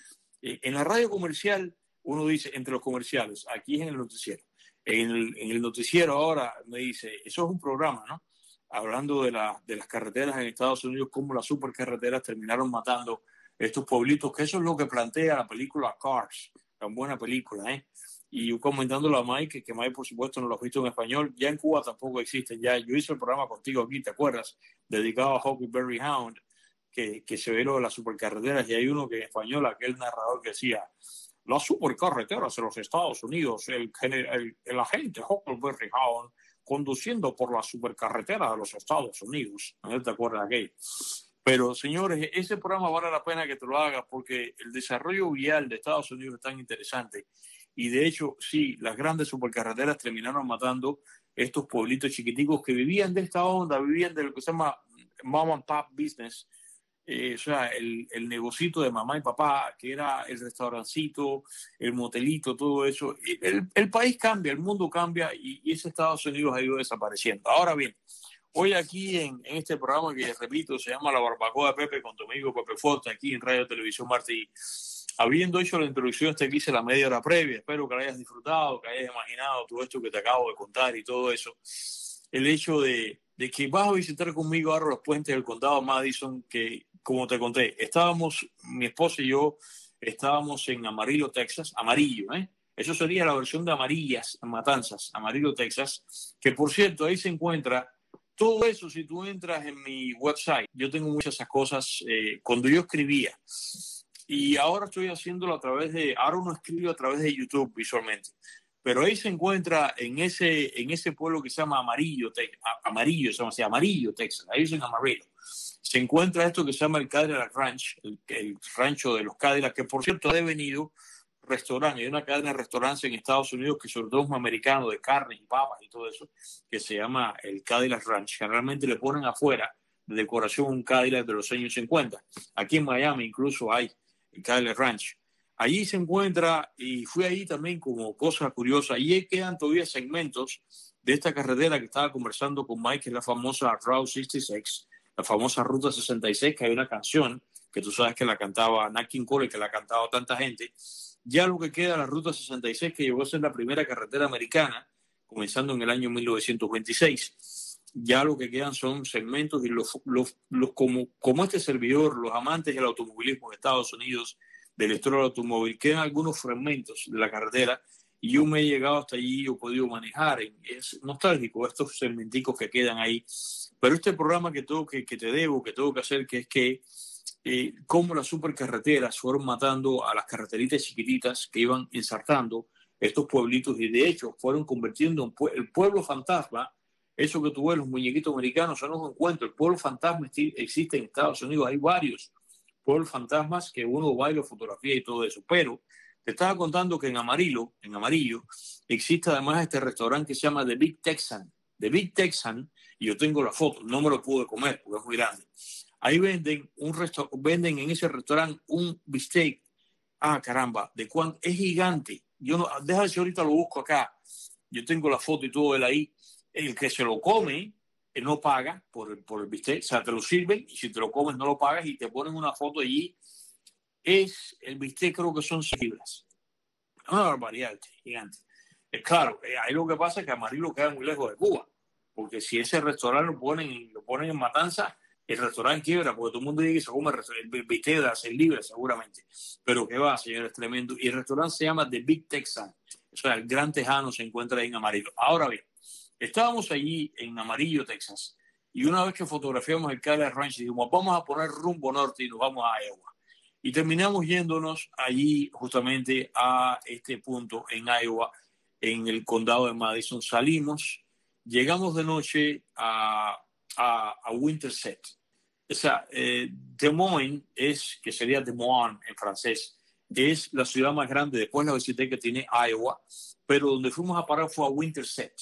en la radio comercial, uno dice, entre los comerciales, aquí es en el noticiero, en el noticiero ahora me dice, eso es un programa, ¿no? Hablando de las carreteras en Estados Unidos, cómo las supercarreteras terminaron matando estos pueblitos, que eso es lo que plantea la película Cars, tan buena película, ¿eh? Y yo comentándolo a Mike, que Mike por supuesto no lo ha visto en español, ya en Cuba tampoco existen, ya yo hice el programa contigo aquí, ¿te acuerdas? Dedicado a Huckleberry Hound, que se ve lo de las supercarreteras, y hay uno que en español, aquel narrador que decía, las supercarreteras de los Estados Unidos, el agente Huckleberry Hound, conduciendo por la supercarretera de los Estados Unidos, ¿no te acuerdas de aquello? Pero señores, ese programa vale la pena que te lo hagas porque el desarrollo vial de Estados Unidos es tan interesante. Y de hecho, sí, las grandes supercarreteras terminaron matando estos pueblitos chiquiticos que vivían de esta onda, vivían de lo que se llama mom and pop business, o sea, el negocito de mamá y papá, que era el restaurancito, el motelito, todo eso. El país cambia, el mundo cambia y ese Estados Unidos ha ido desapareciendo. Ahora bien, hoy aquí en este programa que, repito, se llama La Barbacoa de Pepe con tu amigo Pepe Forte, aquí en Radio Televisión Martí. Habiendo hecho la introducción, que hice la media hora previa, espero que la hayas disfrutado, que hayas imaginado todo esto que te acabo de contar y todo eso. El hecho de que vas a visitar conmigo ahora los puentes del condado Madison, que como te conté, mi esposa y yo estábamos en Amarillo, Texas, Amarillo, ¿eh? Eso sería la versión de Amarillas, Matanzas, Amarillo, Texas, que por cierto ahí se encuentra todo eso. Si tú entras en mi website, yo tengo muchas de esas cosas cuando yo escribía. Y ahora estoy haciéndolo ahora uno escribe a través de YouTube visualmente. Pero ahí se encuentra en ese pueblo que se llama Amarillo, Amarillo, Texas. Ahí es en Amarillo. Se encuentra esto que se llama el Cadillac Ranch, el rancho de los Cadillac, que por cierto ha devenido restaurante. Hay una cadena de restaurantes en Estados Unidos que sobre todo es un americano de carne y papas y todo eso, que se llama el Cadillac Ranch. Generalmente le ponen afuera de decoración, un Cadillac de los años 50. Aquí en Miami incluso hay el Cadillac Ranch. Allí se encuentra, y fui ahí también como cosa curiosa, y quedan todavía segmentos de esta carretera que estaba conversando con Mike, que es la famosa Route 66, la famosa Ruta 66, que hay una canción que tú sabes que la cantaba Nat King Cole, que la ha cantado tanta gente. Ya lo que queda la Ruta 66, que llegó a ser la primera carretera americana, comenzando en el año 1926. Ya lo que quedan son segmentos y como este servidor, los amantes del automovilismo en Estados Unidos, de la historia del automóvil, quedan algunos fragmentos de la carretera y yo me he llegado hasta allí, he podido manejar. Es nostálgico estos segmenticos que quedan ahí. Pero este programa que tengo que tengo que hacer, que es que cómo las supercarreteras fueron matando a las carreteritas chiquititas que iban ensartando estos pueblitos y de hecho fueron convirtiendo en el pueblo fantasma. Eso que tú ves, los muñequitos americanos, son los encuentros. El pueblo fantasma existe en Estados Unidos, hay varios pueblos fantasmas que uno va y lo fotografía y todo eso. Pero te estaba contando que en amarillo, existe además este restaurante que se llama The Big Texan. The Big Texan, y yo tengo la foto, no me lo pude comer porque es muy grande. Ahí venden en ese restaurante un bistec. Ah, caramba, es gigante. Déjame si ahorita lo busco acá. Yo tengo la foto y todo de él ahí. El que se lo come no paga por el bistec, o sea, te lo sirven y si te lo comes no lo pagas y te ponen una foto allí. Es el bistec, creo que son 6 libras. Una barbaridad, gigante. Claro, ahí lo que pasa es que Amarillo queda muy lejos de Cuba, porque si ese restaurante lo ponen en Matanza, el restaurante quiebra, porque todo el mundo dice que se come el bistec de 6 libras seguramente. Pero que va, señores, tremendo. Y el restaurante se llama The Big Texan. O sea, el Gran Tejano se encuentra ahí en Amarillo. Ahora bien, estábamos allí en Amarillo, Texas, y una vez que fotografiamos el Cadillac Ranch, dijimos, vamos a poner rumbo norte y nos vamos a Iowa. Y terminamos yéndonos allí justamente a este punto en Iowa, en el condado de Madison. Salimos, llegamos de noche a Winterset. O sea, Des Moines que sería Des Moines en francés, es la ciudad más grande, después la visité, que tiene Iowa, pero donde fuimos a parar fue a Winterset,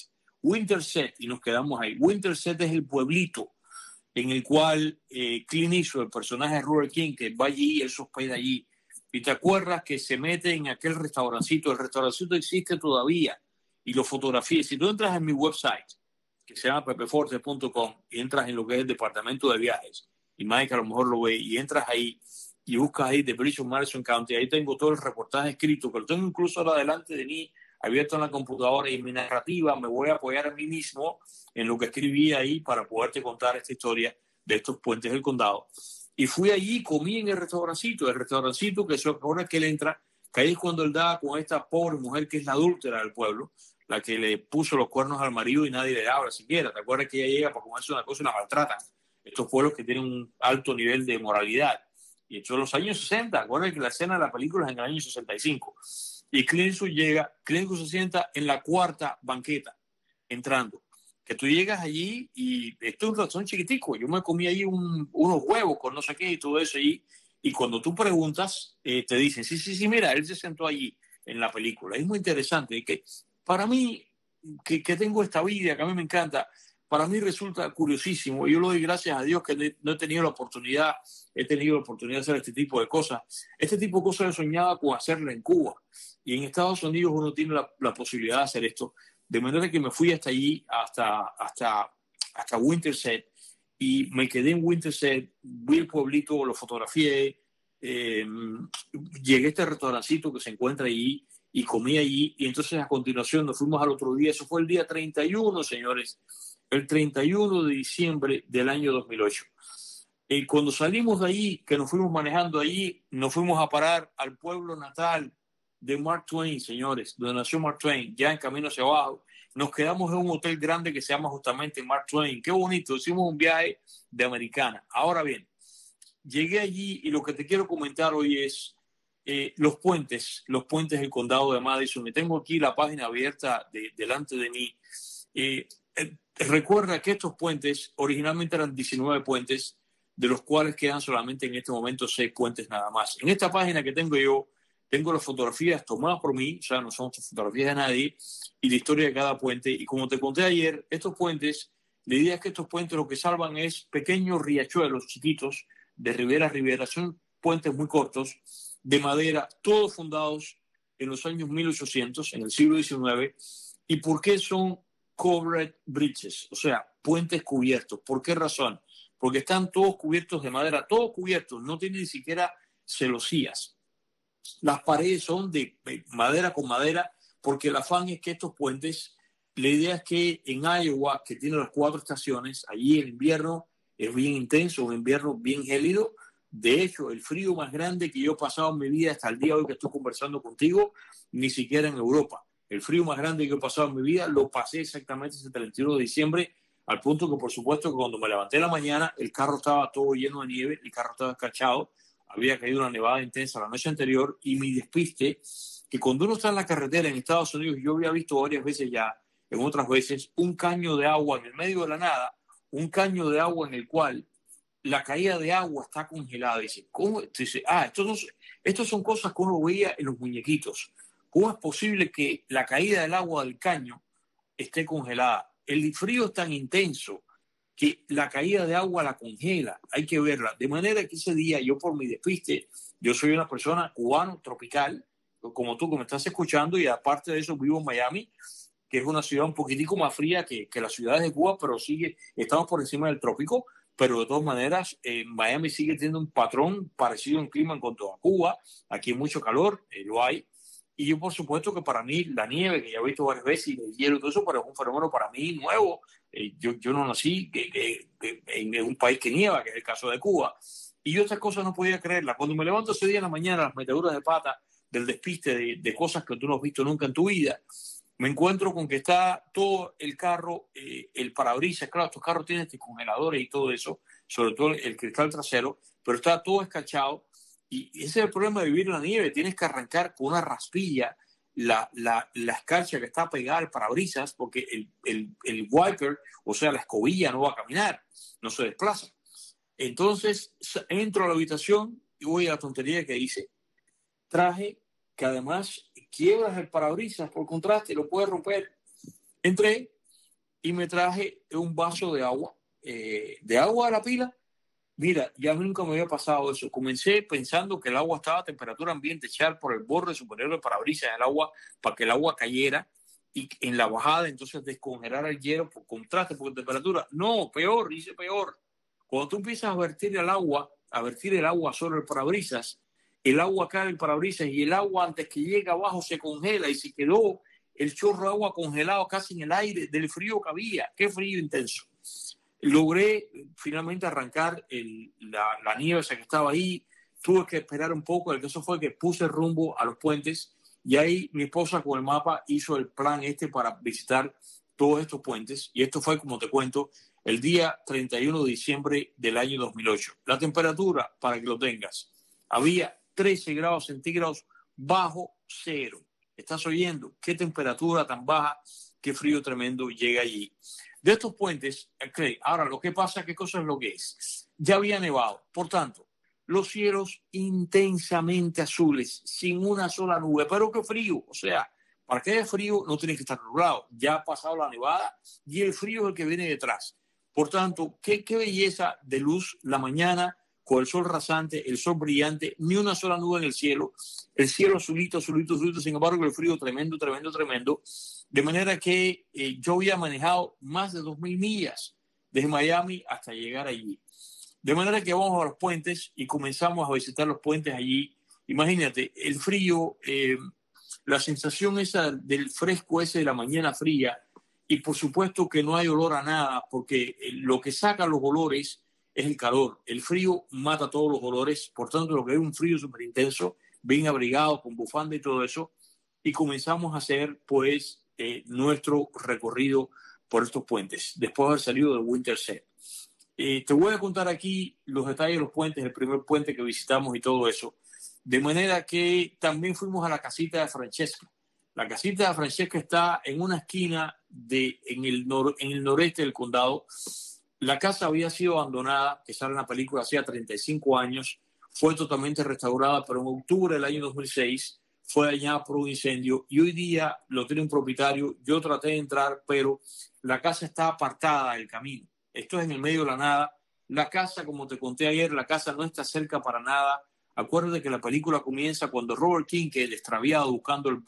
y nos quedamos ahí. Winterset es el pueblito en el cual Clint Eastwood, el personaje de Robert King, que va allí, él se hospeda allí, y te acuerdas que se mete en aquel restaurancito. El restaurancito existe todavía y lo fotografías. Si tú entras en mi website, que se llama pepeforte.com, y entras en lo que es el departamento de viajes, y Mike a lo mejor lo ve, y entras ahí y buscas ahí The Bridge of Madison County, ahí tengo todo el reportaje escrito, que lo tengo incluso ahora delante de mí, abierto en la computadora, y en mi narrativa me voy a apoyar a mí mismo en lo que escribí ahí para poderte contar esta historia de estos puentes del condado. Y fui allí, comí en el restaurancito que se ahora que él entra, que ahí es cuando él da con esta pobre mujer que es la adúltera del pueblo, la que le puso los cuernos al marido y nadie le habla siquiera. ¿Te acuerdas que ella llega para comerse una cosa y la maltratan? Estos pueblos que tienen un alto nivel de moralidad. Y hecho en los años 60, acuérdate que la escena de la película es en el año 65. Y Clint Eastwood se sienta en la cuarta banqueta, entrando. Que tú llegas allí y esto es un restaurante chiquitico. Yo me comí allí unos huevos con no sé qué y todo eso allí. Y cuando tú preguntas, te dicen, sí, mira, él se sentó allí en la película. Es muy interesante. Y que para mí, que tengo esta vida, que a mí me encanta, para mí resulta curiosísimo. Yo le doy gracias a Dios que no he tenido la oportunidad de hacer este tipo de cosas. Este tipo de cosas yo soñaba con hacerlo en Cuba. Y en Estados Unidos uno tiene la posibilidad de hacer esto. De manera que me fui hasta allí, hasta Winterset, y me quedé en Winterset, vi el pueblito, lo fotografié, llegué a este restaurancito que se encuentra allí y comí allí, y entonces a continuación nos fuimos al otro día. Eso fue el día 31, señores, el 31 de diciembre del año 2008. Y cuando salimos de allí, que nos fuimos manejando allí, nos fuimos a parar al pueblo natal de Mark Twain, señores, donde nació Mark Twain, ya en camino hacia abajo. Nos quedamos en un hotel grande que se llama justamente Mark Twain. Qué bonito, hicimos un viaje de Americana. Ahora bien, llegué allí y lo que te quiero comentar hoy es los puentes del condado de Madison. Me tengo aquí la página abierta delante de mí. Recuerda que estos puentes originalmente eran 19 puentes, de los cuales quedan solamente en este momento 6 puentes nada más. En esta página que tengo yo, tengo las fotografías tomadas por mí, o sea, no son fotografías de nadie, y la historia de cada puente. Y como te conté ayer, estos puentes La idea es que estos puentes lo que salvan es pequeños riachuelos chiquitos de ribera a ribera. Son puentes muy cortos, de madera, todos fundados en los años 1800, en el siglo XIX. ¿Y por qué son covered bridges? O sea, puentes cubiertos. ¿Por qué razón? Porque están todos cubiertos de madera, todos cubiertos, no tienen ni siquiera celosías. Las paredes son de madera con madera, porque el afán es que estos puentes, la idea es que en Iowa, que tiene las 4 estaciones, allí el invierno es bien intenso, un invierno bien gélido. De hecho, el frío más grande que yo he pasado en mi vida hasta el día de hoy que estoy conversando contigo, ni siquiera en Europa. El frío más grande que he pasado en mi vida lo pasé exactamente ese 31 de diciembre, al punto que, por supuesto, que cuando me levanté en la mañana, el carro estaba todo lleno de nieve, el carro estaba escarchado, había caído una nevada intensa la noche anterior, y mi despiste, que cuando uno está en la carretera en Estados Unidos, yo había visto varias veces ya, en otras veces, un caño de agua en el medio de la nada, un caño de agua en el cual la caída de agua está congelada. Dice, ¿cómo? Dice, estos son cosas que uno veía en los muñequitos. ¿Cómo es posible que la caída del agua del caño esté congelada? El frío es tan intenso que la caída de agua la congela. Hay que verla. De manera que ese día, yo por mi despiste, yo soy una persona cubano, tropical, como tú que me estás escuchando, y aparte de eso vivo en Miami, que es una ciudad un poquitico más fría que las ciudades de Cuba, pero estamos por encima del trópico. Pero de todas maneras, Miami sigue teniendo un patrón parecido en clima en cuanto a Cuba. Aquí hay mucho calor, lo hay. Y yo, por supuesto, que para mí la nieve, que ya he visto varias veces, y el hielo y todo eso, pero es un fenómeno para mí nuevo. Yo no nací en un país que nieva, que es el caso de Cuba. Y yo estas cosas no podía creerlas. Cuando me levanto ese día en la mañana, las meteduras de pata del despiste de cosas que tú no has visto nunca en tu vida, me encuentro con que está todo el carro, el parabrisas, claro, estos carros tienen congeladores y todo eso, sobre todo el cristal trasero, pero está todo escarchado, y ese es el problema de vivir en la nieve. Tienes que arrancar con una raspilla la escarcha que está pegada al parabrisas, porque el wiper, o sea, la escobilla, no va a caminar, no se desplaza. Entonces entro a la habitación y voy a la tontería que hice. Traje que además quiebras el parabrisas por contraste, lo puedes romper. Entré y me traje un vaso de agua a la pila. Mira, ya nunca me había pasado eso. Comencé pensando que el agua estaba a temperatura ambiente, echar por el borde superior del parabrisas el agua para que el agua cayera, y en la bajada entonces descongelar el hielo por contraste, por temperatura. No, peor, hice peor. Cuando tú empiezas a vertir el agua sobre el parabrisas, el agua cae en el parabrisas y el agua antes que llegue abajo se congela, y se quedó el chorro de agua congelado casi en el aire del frío que había. ¡Qué frío intenso! Logré finalmente arrancar la nieve esa que estaba ahí. Tuve que esperar un poco. El caso fue que puse rumbo a los puentes, y ahí mi esposa con el mapa hizo el plan para visitar todos estos puentes. Y esto fue, como te cuento, el día 31 de diciembre del año 2008. La temperatura, para que lo tengas, había 13 grados centígrados bajo cero. ¿Estás oyendo? ¿Qué temperatura tan baja? ¿Qué frío tremendo llega allí? De estos puentes, ahora lo que pasa, ¿qué cosa es lo que es? Ya había nevado, por tanto, los cielos intensamente azules, sin una sola nube, pero qué frío. O sea, para que haya frío no tiene que estar nublado. Ya ha pasado la nevada y el frío es el que viene detrás. Por tanto, qué belleza de luz la mañana, con el sol rasante, el sol brillante, ni una sola nube en el cielo azulito, azulito, azulito. Sin embargo, el frío tremendo, tremendo, tremendo. De manera que yo había manejado más de 2.000 millas desde Miami hasta llegar allí. De manera que vamos a los puentes y comenzamos a visitar los puentes allí. Imagínate, el frío, la sensación esa del fresco ese de la mañana fría, y por supuesto que no hay olor a nada, porque lo que saca los olores es el calor. El frío mata todos los olores, por tanto lo que es un frío súper intenso, bien abrigado, con bufanda y todo eso, y comenzamos a hacer pues nuestro recorrido por estos puentes, después de haber salido de Winterset. Te voy a contar aquí los detalles de los puentes, el primer puente que visitamos y todo eso, de manera que también fuimos a la casita de Francesca. La casita de Francesca está en una esquina en el noreste del condado. La casa había sido abandonada, que sale en la película, hacía 35 años, fue totalmente restaurada, pero en octubre del año 2006 fue dañada por un incendio y hoy día lo tiene un propietario. Yo traté de entrar, pero la casa está apartada del camino. Esto es en el medio de la nada. La casa, como te conté ayer, la casa no está cerca para nada. Acuérdate que la película comienza cuando Robert King, que el extraviado buscando el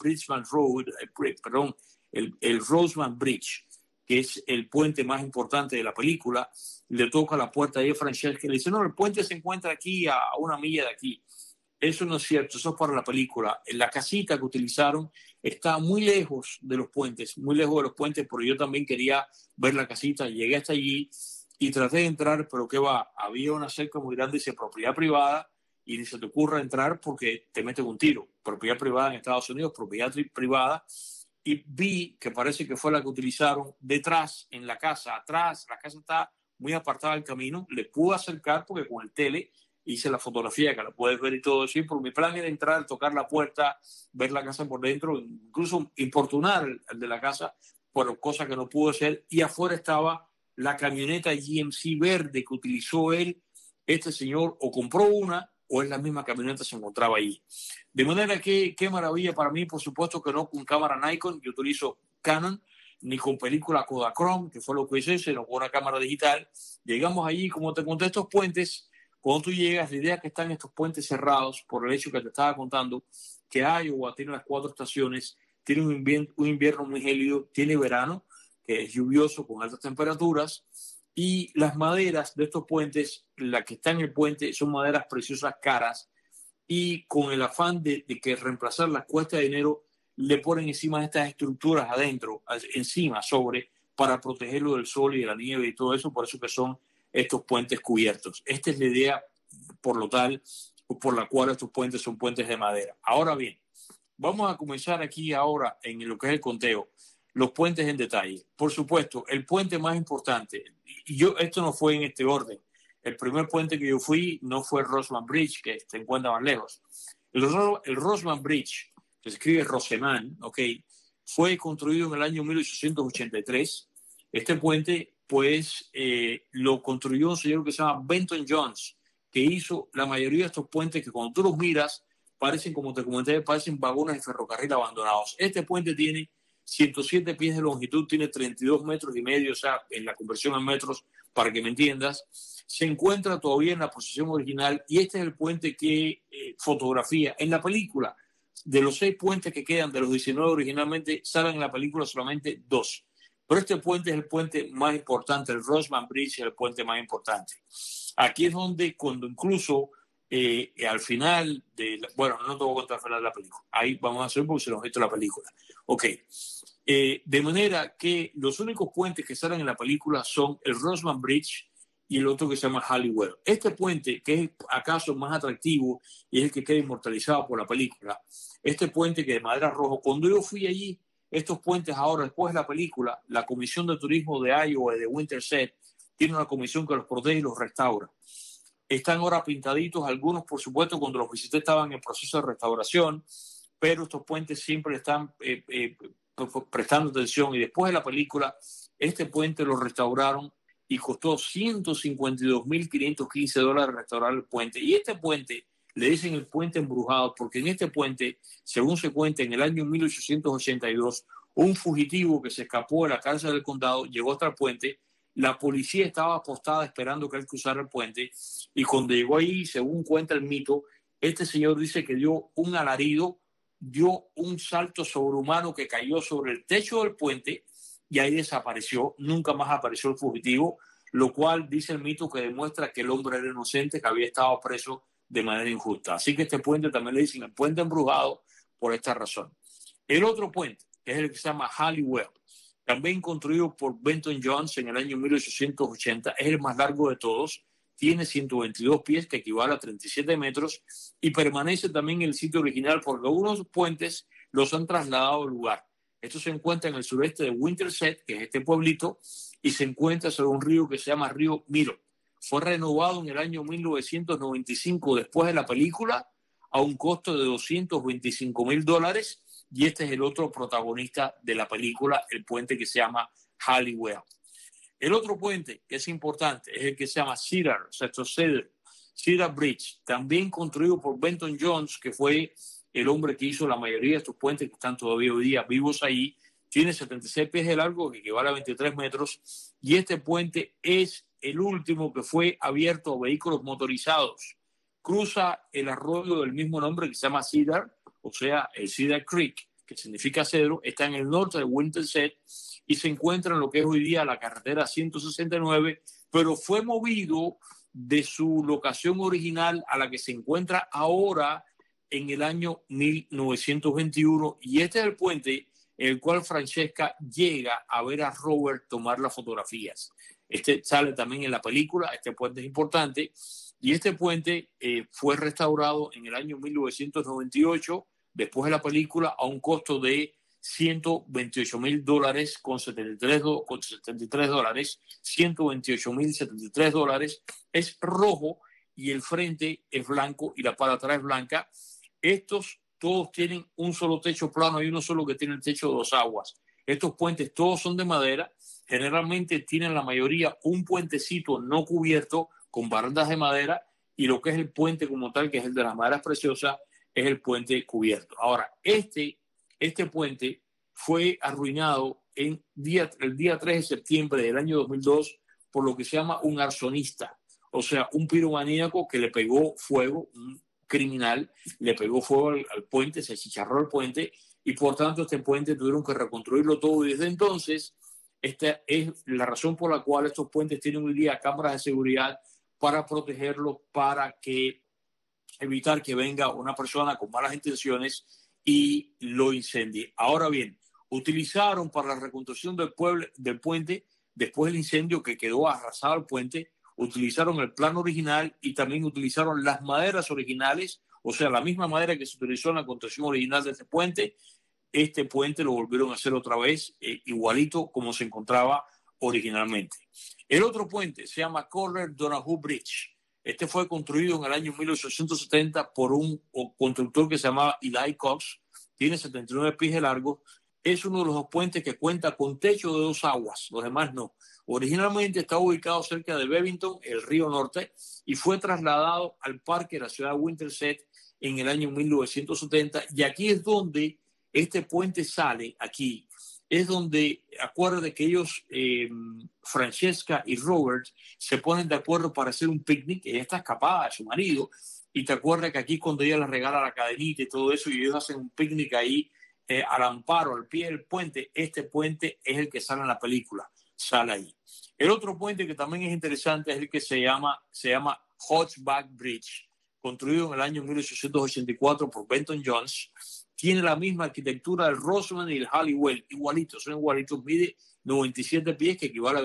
el Roseman Bridge, que es el puente más importante de la película, le toca la puerta a Francesca y le dice, no, el puente se encuentra aquí a 1 milla de aquí. Eso no es cierto, eso es para la película. La casita que utilizaron está muy lejos de los puentes, pero yo también quería ver la casita. Llegué hasta allí y traté de entrar, pero ¿qué va? Había una cerca muy grande, dice propiedad privada, y ni se te ocurra entrar porque te meten un tiro. Propiedad privada en Estados Unidos, propiedad privada. Y vi que parece que fue la que utilizaron detrás, en la casa, atrás. La casa está muy apartada del camino. Le pude acercar porque con el tele hice la fotografía que la puedes ver y todo eso. Pero mi plan era entrar, tocar la puerta, ver la casa por dentro, incluso importunar al de la casa, por cosa que no pude hacer. Y afuera estaba la camioneta GMC verde que utilizó este señor, o compró una, o es la misma camioneta, se encontraba ahí. De manera que, qué maravilla para mí, por supuesto que no con cámara Nikon, yo utilizo Canon, ni con película Kodachrome, que fue lo que hice, sino con una cámara digital. Llegamos allí, como te conté, estos puentes, cuando tú llegas, la idea es que están estos puentes cerrados, por el hecho que te estaba contando, que Iowa tiene las 4 estaciones, tiene un invierno muy gélido, tiene verano, que es lluvioso con altas temperaturas, y las maderas de estos puentes, la que está en el puente, son maderas preciosas caras, y con el afán de que reemplazarlas cuesta dinero, le ponen encima estas estructuras adentro, para protegerlo del sol y de la nieve y todo eso, por eso que son estos puentes cubiertos. Esta es la idea, por la cual estos puentes son puentes de madera. Ahora bien, vamos a comenzar aquí ahora en lo que es el conteo. Los puentes en detalle. Por supuesto, el puente más importante, y esto no fue en este orden. El primer puente que yo fui no fue el Roseman Bridge, que se encuentra más lejos. El Roseman Bridge, que se escribe Roseman, fue construido en el año 1883. Este puente, pues, lo construyó un señor que se llama Benton Jones, que hizo la mayoría de estos puentes que cuando tú los miras, parecen, como te comenté, parecen vagones de ferrocarril abandonados. Este puente tiene 107 pies de longitud, tiene 32 metros y medio, o sea, en la conversión a metros, para que me entiendas, se encuentra todavía en la posición original, y este es el puente que fotografía en la película. De los 6 puentes que quedan, de los 19 originalmente, salen en la película solamente 2. Pero este puente es el puente más importante, el Roseman Bridge es el puente más importante. Aquí es donde, cuando incluso al final bueno, no te voy a contar al final de la película, ahí vamos a hacer porque se nos ha visto la película. De manera que los únicos puentes que salen en la película son el Roseman Bridge y el otro que se llama Halliwell. Este puente, que es acaso más atractivo y es el que queda inmortalizado por la película, este puente que de madera roja, cuando yo fui allí, estos puentes ahora, después de la película, la Comisión de Turismo de Iowa y de Winterset tiene una comisión que los protege y los restaura. Están ahora pintaditos, algunos por supuesto cuando los visité estaban en proceso de restauración, pero estos puentes siempre están prestando atención, y después de la película este puente lo restauraron y costó $152,515 restaurar el puente. Y este puente le dicen el puente embrujado porque en este puente, según se cuenta, en el año 1882 un fugitivo que se escapó de la cárcel del condado llegó hasta el puente. La policía estaba apostada esperando que él cruzara el puente, y cuando llegó ahí, según cuenta el mito, este señor dice que dio un alarido, dio un salto sobrehumano que cayó sobre el techo del puente y ahí desapareció. Nunca más apareció el fugitivo, lo cual dice el mito que demuestra que el hombre era inocente, que había estado preso de manera injusta. Así que este puente también le dicen el puente embrujado por esta razón. El otro puente, que es el que se llama Halliwell, también construido por Benton Jones en el año 1880, es el más largo de todos, tiene 122 pies, que equivale a 37 metros, y permanece también en el sitio original porque algunos puentes los han trasladado al lugar. Esto se encuentra en el sureste de Winterset, que es este pueblito, y se encuentra sobre un río que se llama Río Miro. Fue renovado en el año 1995 después de la película a un costo de $225,000, y este es el otro protagonista de la película, el puente que se llama Halliwell. El otro puente que es importante es el que se llama Cedar Bridge, también construido por Benton Jones, que fue el hombre que hizo la mayoría de estos puentes que están todavía hoy día vivos ahí. Tiene 76 pies de largo, que equivale a 23 metros, y este puente es el último que fue abierto a vehículos motorizados. Cruza el arroyo del mismo nombre que se llama Cedar, o sea, el Cedar Creek, que significa cedro, está en el norte de Winterset y se encuentra en lo que es hoy día la carretera 169, pero fue movido de su locación original a la que se encuentra ahora en el año 1921, y este es el puente en el cual Francesca llega a ver a Robert tomar las fotografías. Este sale también en la película, este puente es importante, y este puente fue restaurado en el año 1998, después de la película, a un costo de $128,000 con 73 dólares, $128,073. Es rojo y el frente es blanco y la parte de atrás es blanca. Estos todos tienen un solo techo plano y uno solo que tiene el techo de 2 aguas. Estos puentes todos son de madera. Generalmente tienen la mayoría un puentecito no cubierto con barras de madera, y lo que es el puente como tal, que es el de las maderas preciosas, es el puente cubierto. Ahora, este puente fue arruinado el día 3 de septiembre del año 2002 por lo que se llama un arsonista, o sea, un piromaníaco que le pegó fuego, un criminal, le pegó fuego al puente, se achicharró el puente, y por tanto este puente tuvieron que reconstruirlo todo, y desde entonces esta es la razón por la cual estos puentes tienen hoy día cámaras de seguridad para protegerlos, para evitar que venga una persona con malas intenciones y lo incendie. Ahora bien, utilizaron para la reconstrucción del puente, después del incendio que quedó arrasado el puente, utilizaron el plano original y también utilizaron las maderas originales, o sea, la misma madera que se utilizó en la construcción original de este puente. Este puente lo volvieron a hacer otra vez, igualito como se encontraba originalmente. El otro puente se llama Corner Donahue Bridge. Este fue construido en el año 1870 por un constructor que se llamaba Eli Cox. Tiene 79 pies de largo. Es uno de los puentes que cuenta con techo de 2 aguas. Los demás no. Originalmente estaba ubicado cerca de Bevington, el río Norte, y fue trasladado al parque de la ciudad de Winterset en el año 1970. Y aquí es donde este puente sale, aquí. Es donde, acuérdate que ellos, Francesca y Robert, se ponen de acuerdo para hacer un picnic. Ella está escapada de su marido, y te acuerdas que aquí cuando ella le regala la cadenita y todo eso, y ellos hacen un picnic ahí al amparo, al pie del puente. Este puente es el que sale en la película, sale ahí. El otro puente que también es interesante es el que se llama Hodgeback Bridge, construido en el año 1884 por Benton Jones. Tiene la misma arquitectura del Roseman y el Halliwell, igualitos, son igualitos. Mide 97 pies, que equivale a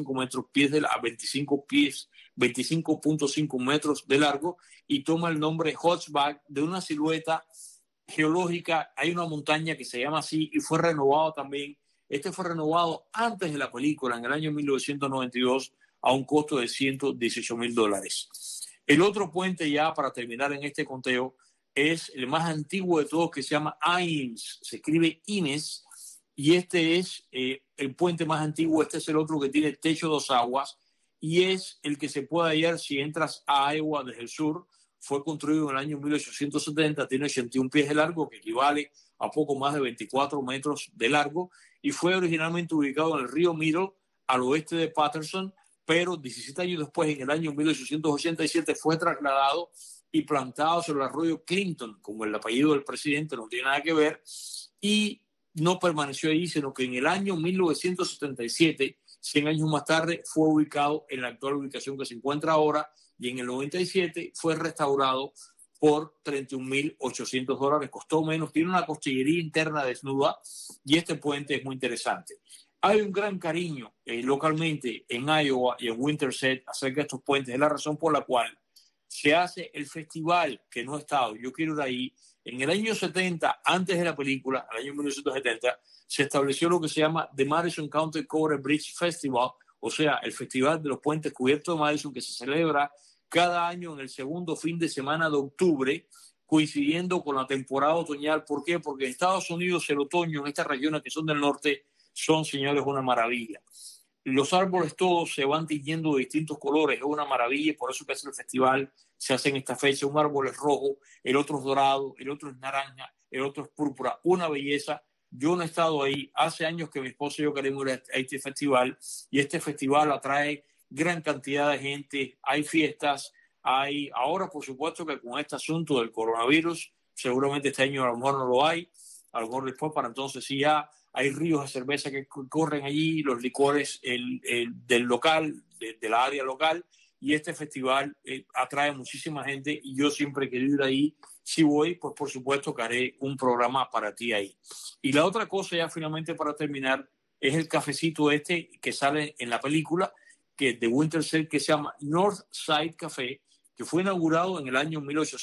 25.5 metros de largo, y toma el nombre Hodgeback de una silueta geológica. Hay una montaña que se llama así y fue renovado también. Este fue renovado antes de la película, en el año 1992, a un costo de $118,000. El otro puente, ya para terminar en este conteo, es el más antiguo de todos, que se llama Ames, se escribe Ines, y este es el puente más antiguo. Este es el otro que tiene techo 2 aguas, y es el que se puede hallar si entras a Iowa desde el sur. Fue construido en el año 1870, tiene 81 pies de largo, que equivale a poco más de 24 metros de largo, y fue originalmente ubicado en el río Middle, al oeste de Patterson, pero 17 años después, en el año 1887, fue trasladado y plantado sobre el arroyo Clinton, como el apellido del presidente, no tiene nada que ver, y no permaneció ahí, sino que en el año 1977, 100 años más tarde, fue ubicado en la actual ubicación que se encuentra ahora, y en el 97 fue restaurado por $31,800. Costó menos, tiene una costillería interna desnuda, y este puente es muy interesante. Hay un gran cariño localmente en Iowa y en Winterset acerca de estos puentes. Es la razón por la cual se hace el festival, que no he estado, yo quiero ir ahí. En el año 70, antes de la película, el año 1970, se estableció lo que se llama The Madison County Covered Bridge Festival, o sea, el festival de los puentes cubiertos de Madison, que se celebra cada año en el segundo fin de semana de octubre, coincidiendo con la temporada otoñal. ¿Por qué? Porque en Estados Unidos el otoño, en estas regiones que son del norte, son, señores, una maravilla. Los árboles todos se van tiñendo de distintos colores, es una maravilla, por eso que es el festival, se hace en esta fecha. Un árbol es rojo, el otro es dorado, el otro es naranja, el otro es púrpura, una belleza. Yo no he estado ahí, hace años que mi esposa y yo queremos ir a este festival, y este festival atrae gran cantidad de gente, hay fiestas, ahora por supuesto que con este asunto del coronavirus, seguramente este año a lo mejor no lo hay, a lo mejor después para entonces sí ya hay ríos de cerveza que corren allí, los licores del local, de la área local, y este festival atrae muchísima gente y yo siempre he querido ir ahí. Si voy, pues por supuesto que haré un programa para ti ahí. Y la otra cosa ya finalmente para terminar es el cafecito que sale en la película que de Winterset, que se llama Northside Café, que fue inaugurado en el año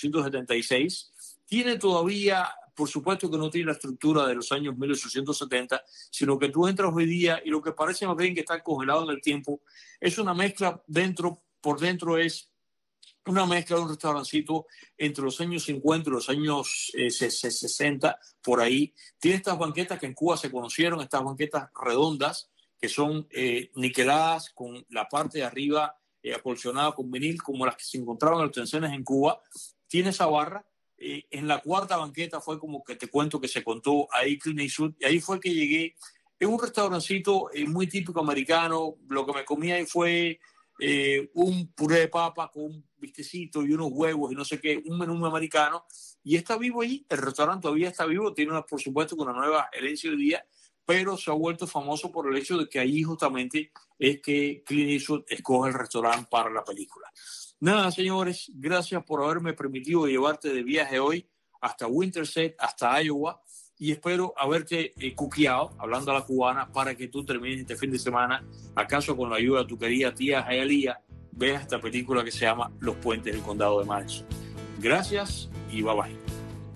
1876. Tiene todavía, por supuesto que no tiene la estructura de los años 1870, sino que tú entras hoy día y lo que parece más bien que está congelado en el tiempo es una mezcla por dentro es una mezcla de un restaurancito entre los años 50 y los años 60, por ahí. Tiene estas banquetas que en Cuba se conocieron, estas banquetas redondas, que son niqueladas con la parte de arriba acolchonada con vinil, como las que se encontraban en los tencenes en Cuba. Tiene esa barra. En la cuarta banqueta fue como que te cuento que se contó ahí Clint Eastwood, y ahí fue que llegué. Es un restaurancito muy típico americano. Lo que me comí ahí fue un puré de papa con un bistecito y unos huevos y no sé qué, un menú americano, y está vivo allí. El restaurante todavía está vivo, tiene por supuesto una nueva herencia hoy día, pero se ha vuelto famoso por el hecho de que allí justamente es que Clint Eastwood escoge el restaurante para la película. Nada, señores, gracias por haberme permitido llevarte de viaje hoy hasta Winterset, hasta Iowa, y espero haberte cuqueado, hablando a la cubana, para que tú termines este fin de semana, acaso con la ayuda de tu querida tía Jayalía, veas esta película que se llama Los Puentes del Condado de Madison. Gracias y bye bye.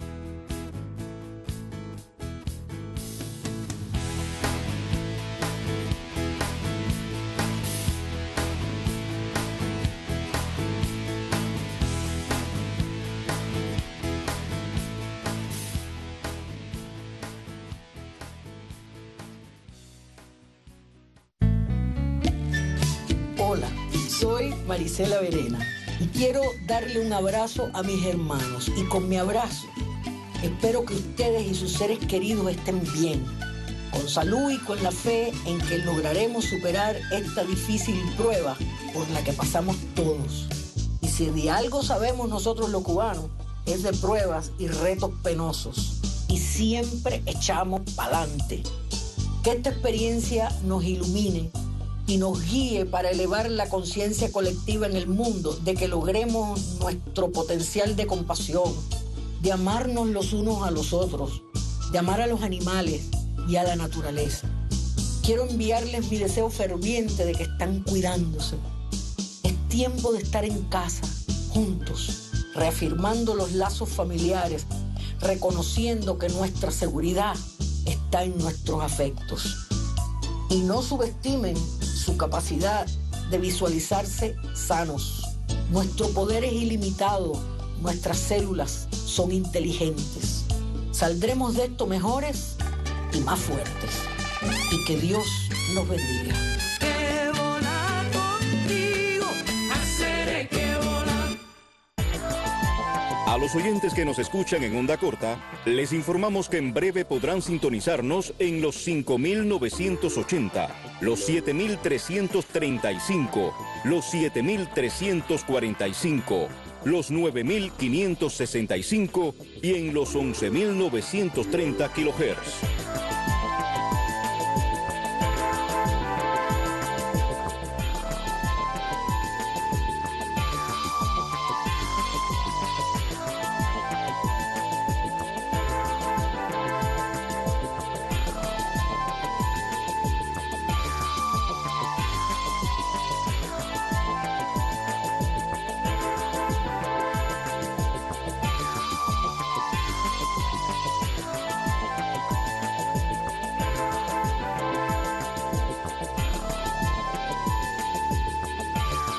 Hola, soy Marisela Verena y quiero darle un abrazo a mis hermanos, y con mi abrazo espero que ustedes y sus seres queridos estén bien, con salud y con la fe en que lograremos superar esta difícil prueba por la que pasamos todos. Y si de algo sabemos nosotros los cubanos, es de pruebas y retos penosos, y siempre echamos pa'lante. Que esta experiencia nos ilumine y nos guíe para elevar la conciencia colectiva en el mundo, de que logremos nuestro potencial de compasión, de amarnos los unos a los otros, de amar a los animales y a la naturaleza. Quiero enviarles mi deseo ferviente de que están cuidándose. Es tiempo de estar en casa, juntos, reafirmando los lazos familiares, reconociendo que nuestra seguridad está en nuestros afectos. Y no subestimen su capacidad de visualizarse sanos. Nuestro poder es ilimitado, nuestras células son inteligentes. Saldremos de esto mejores y más fuertes. Y que Dios nos bendiga. A los oyentes que nos escuchan en onda corta, les informamos que en breve podrán sintonizarnos en los 5.980, los 7.335, los 7.345, los 9.565 y en los 11.930 kHz.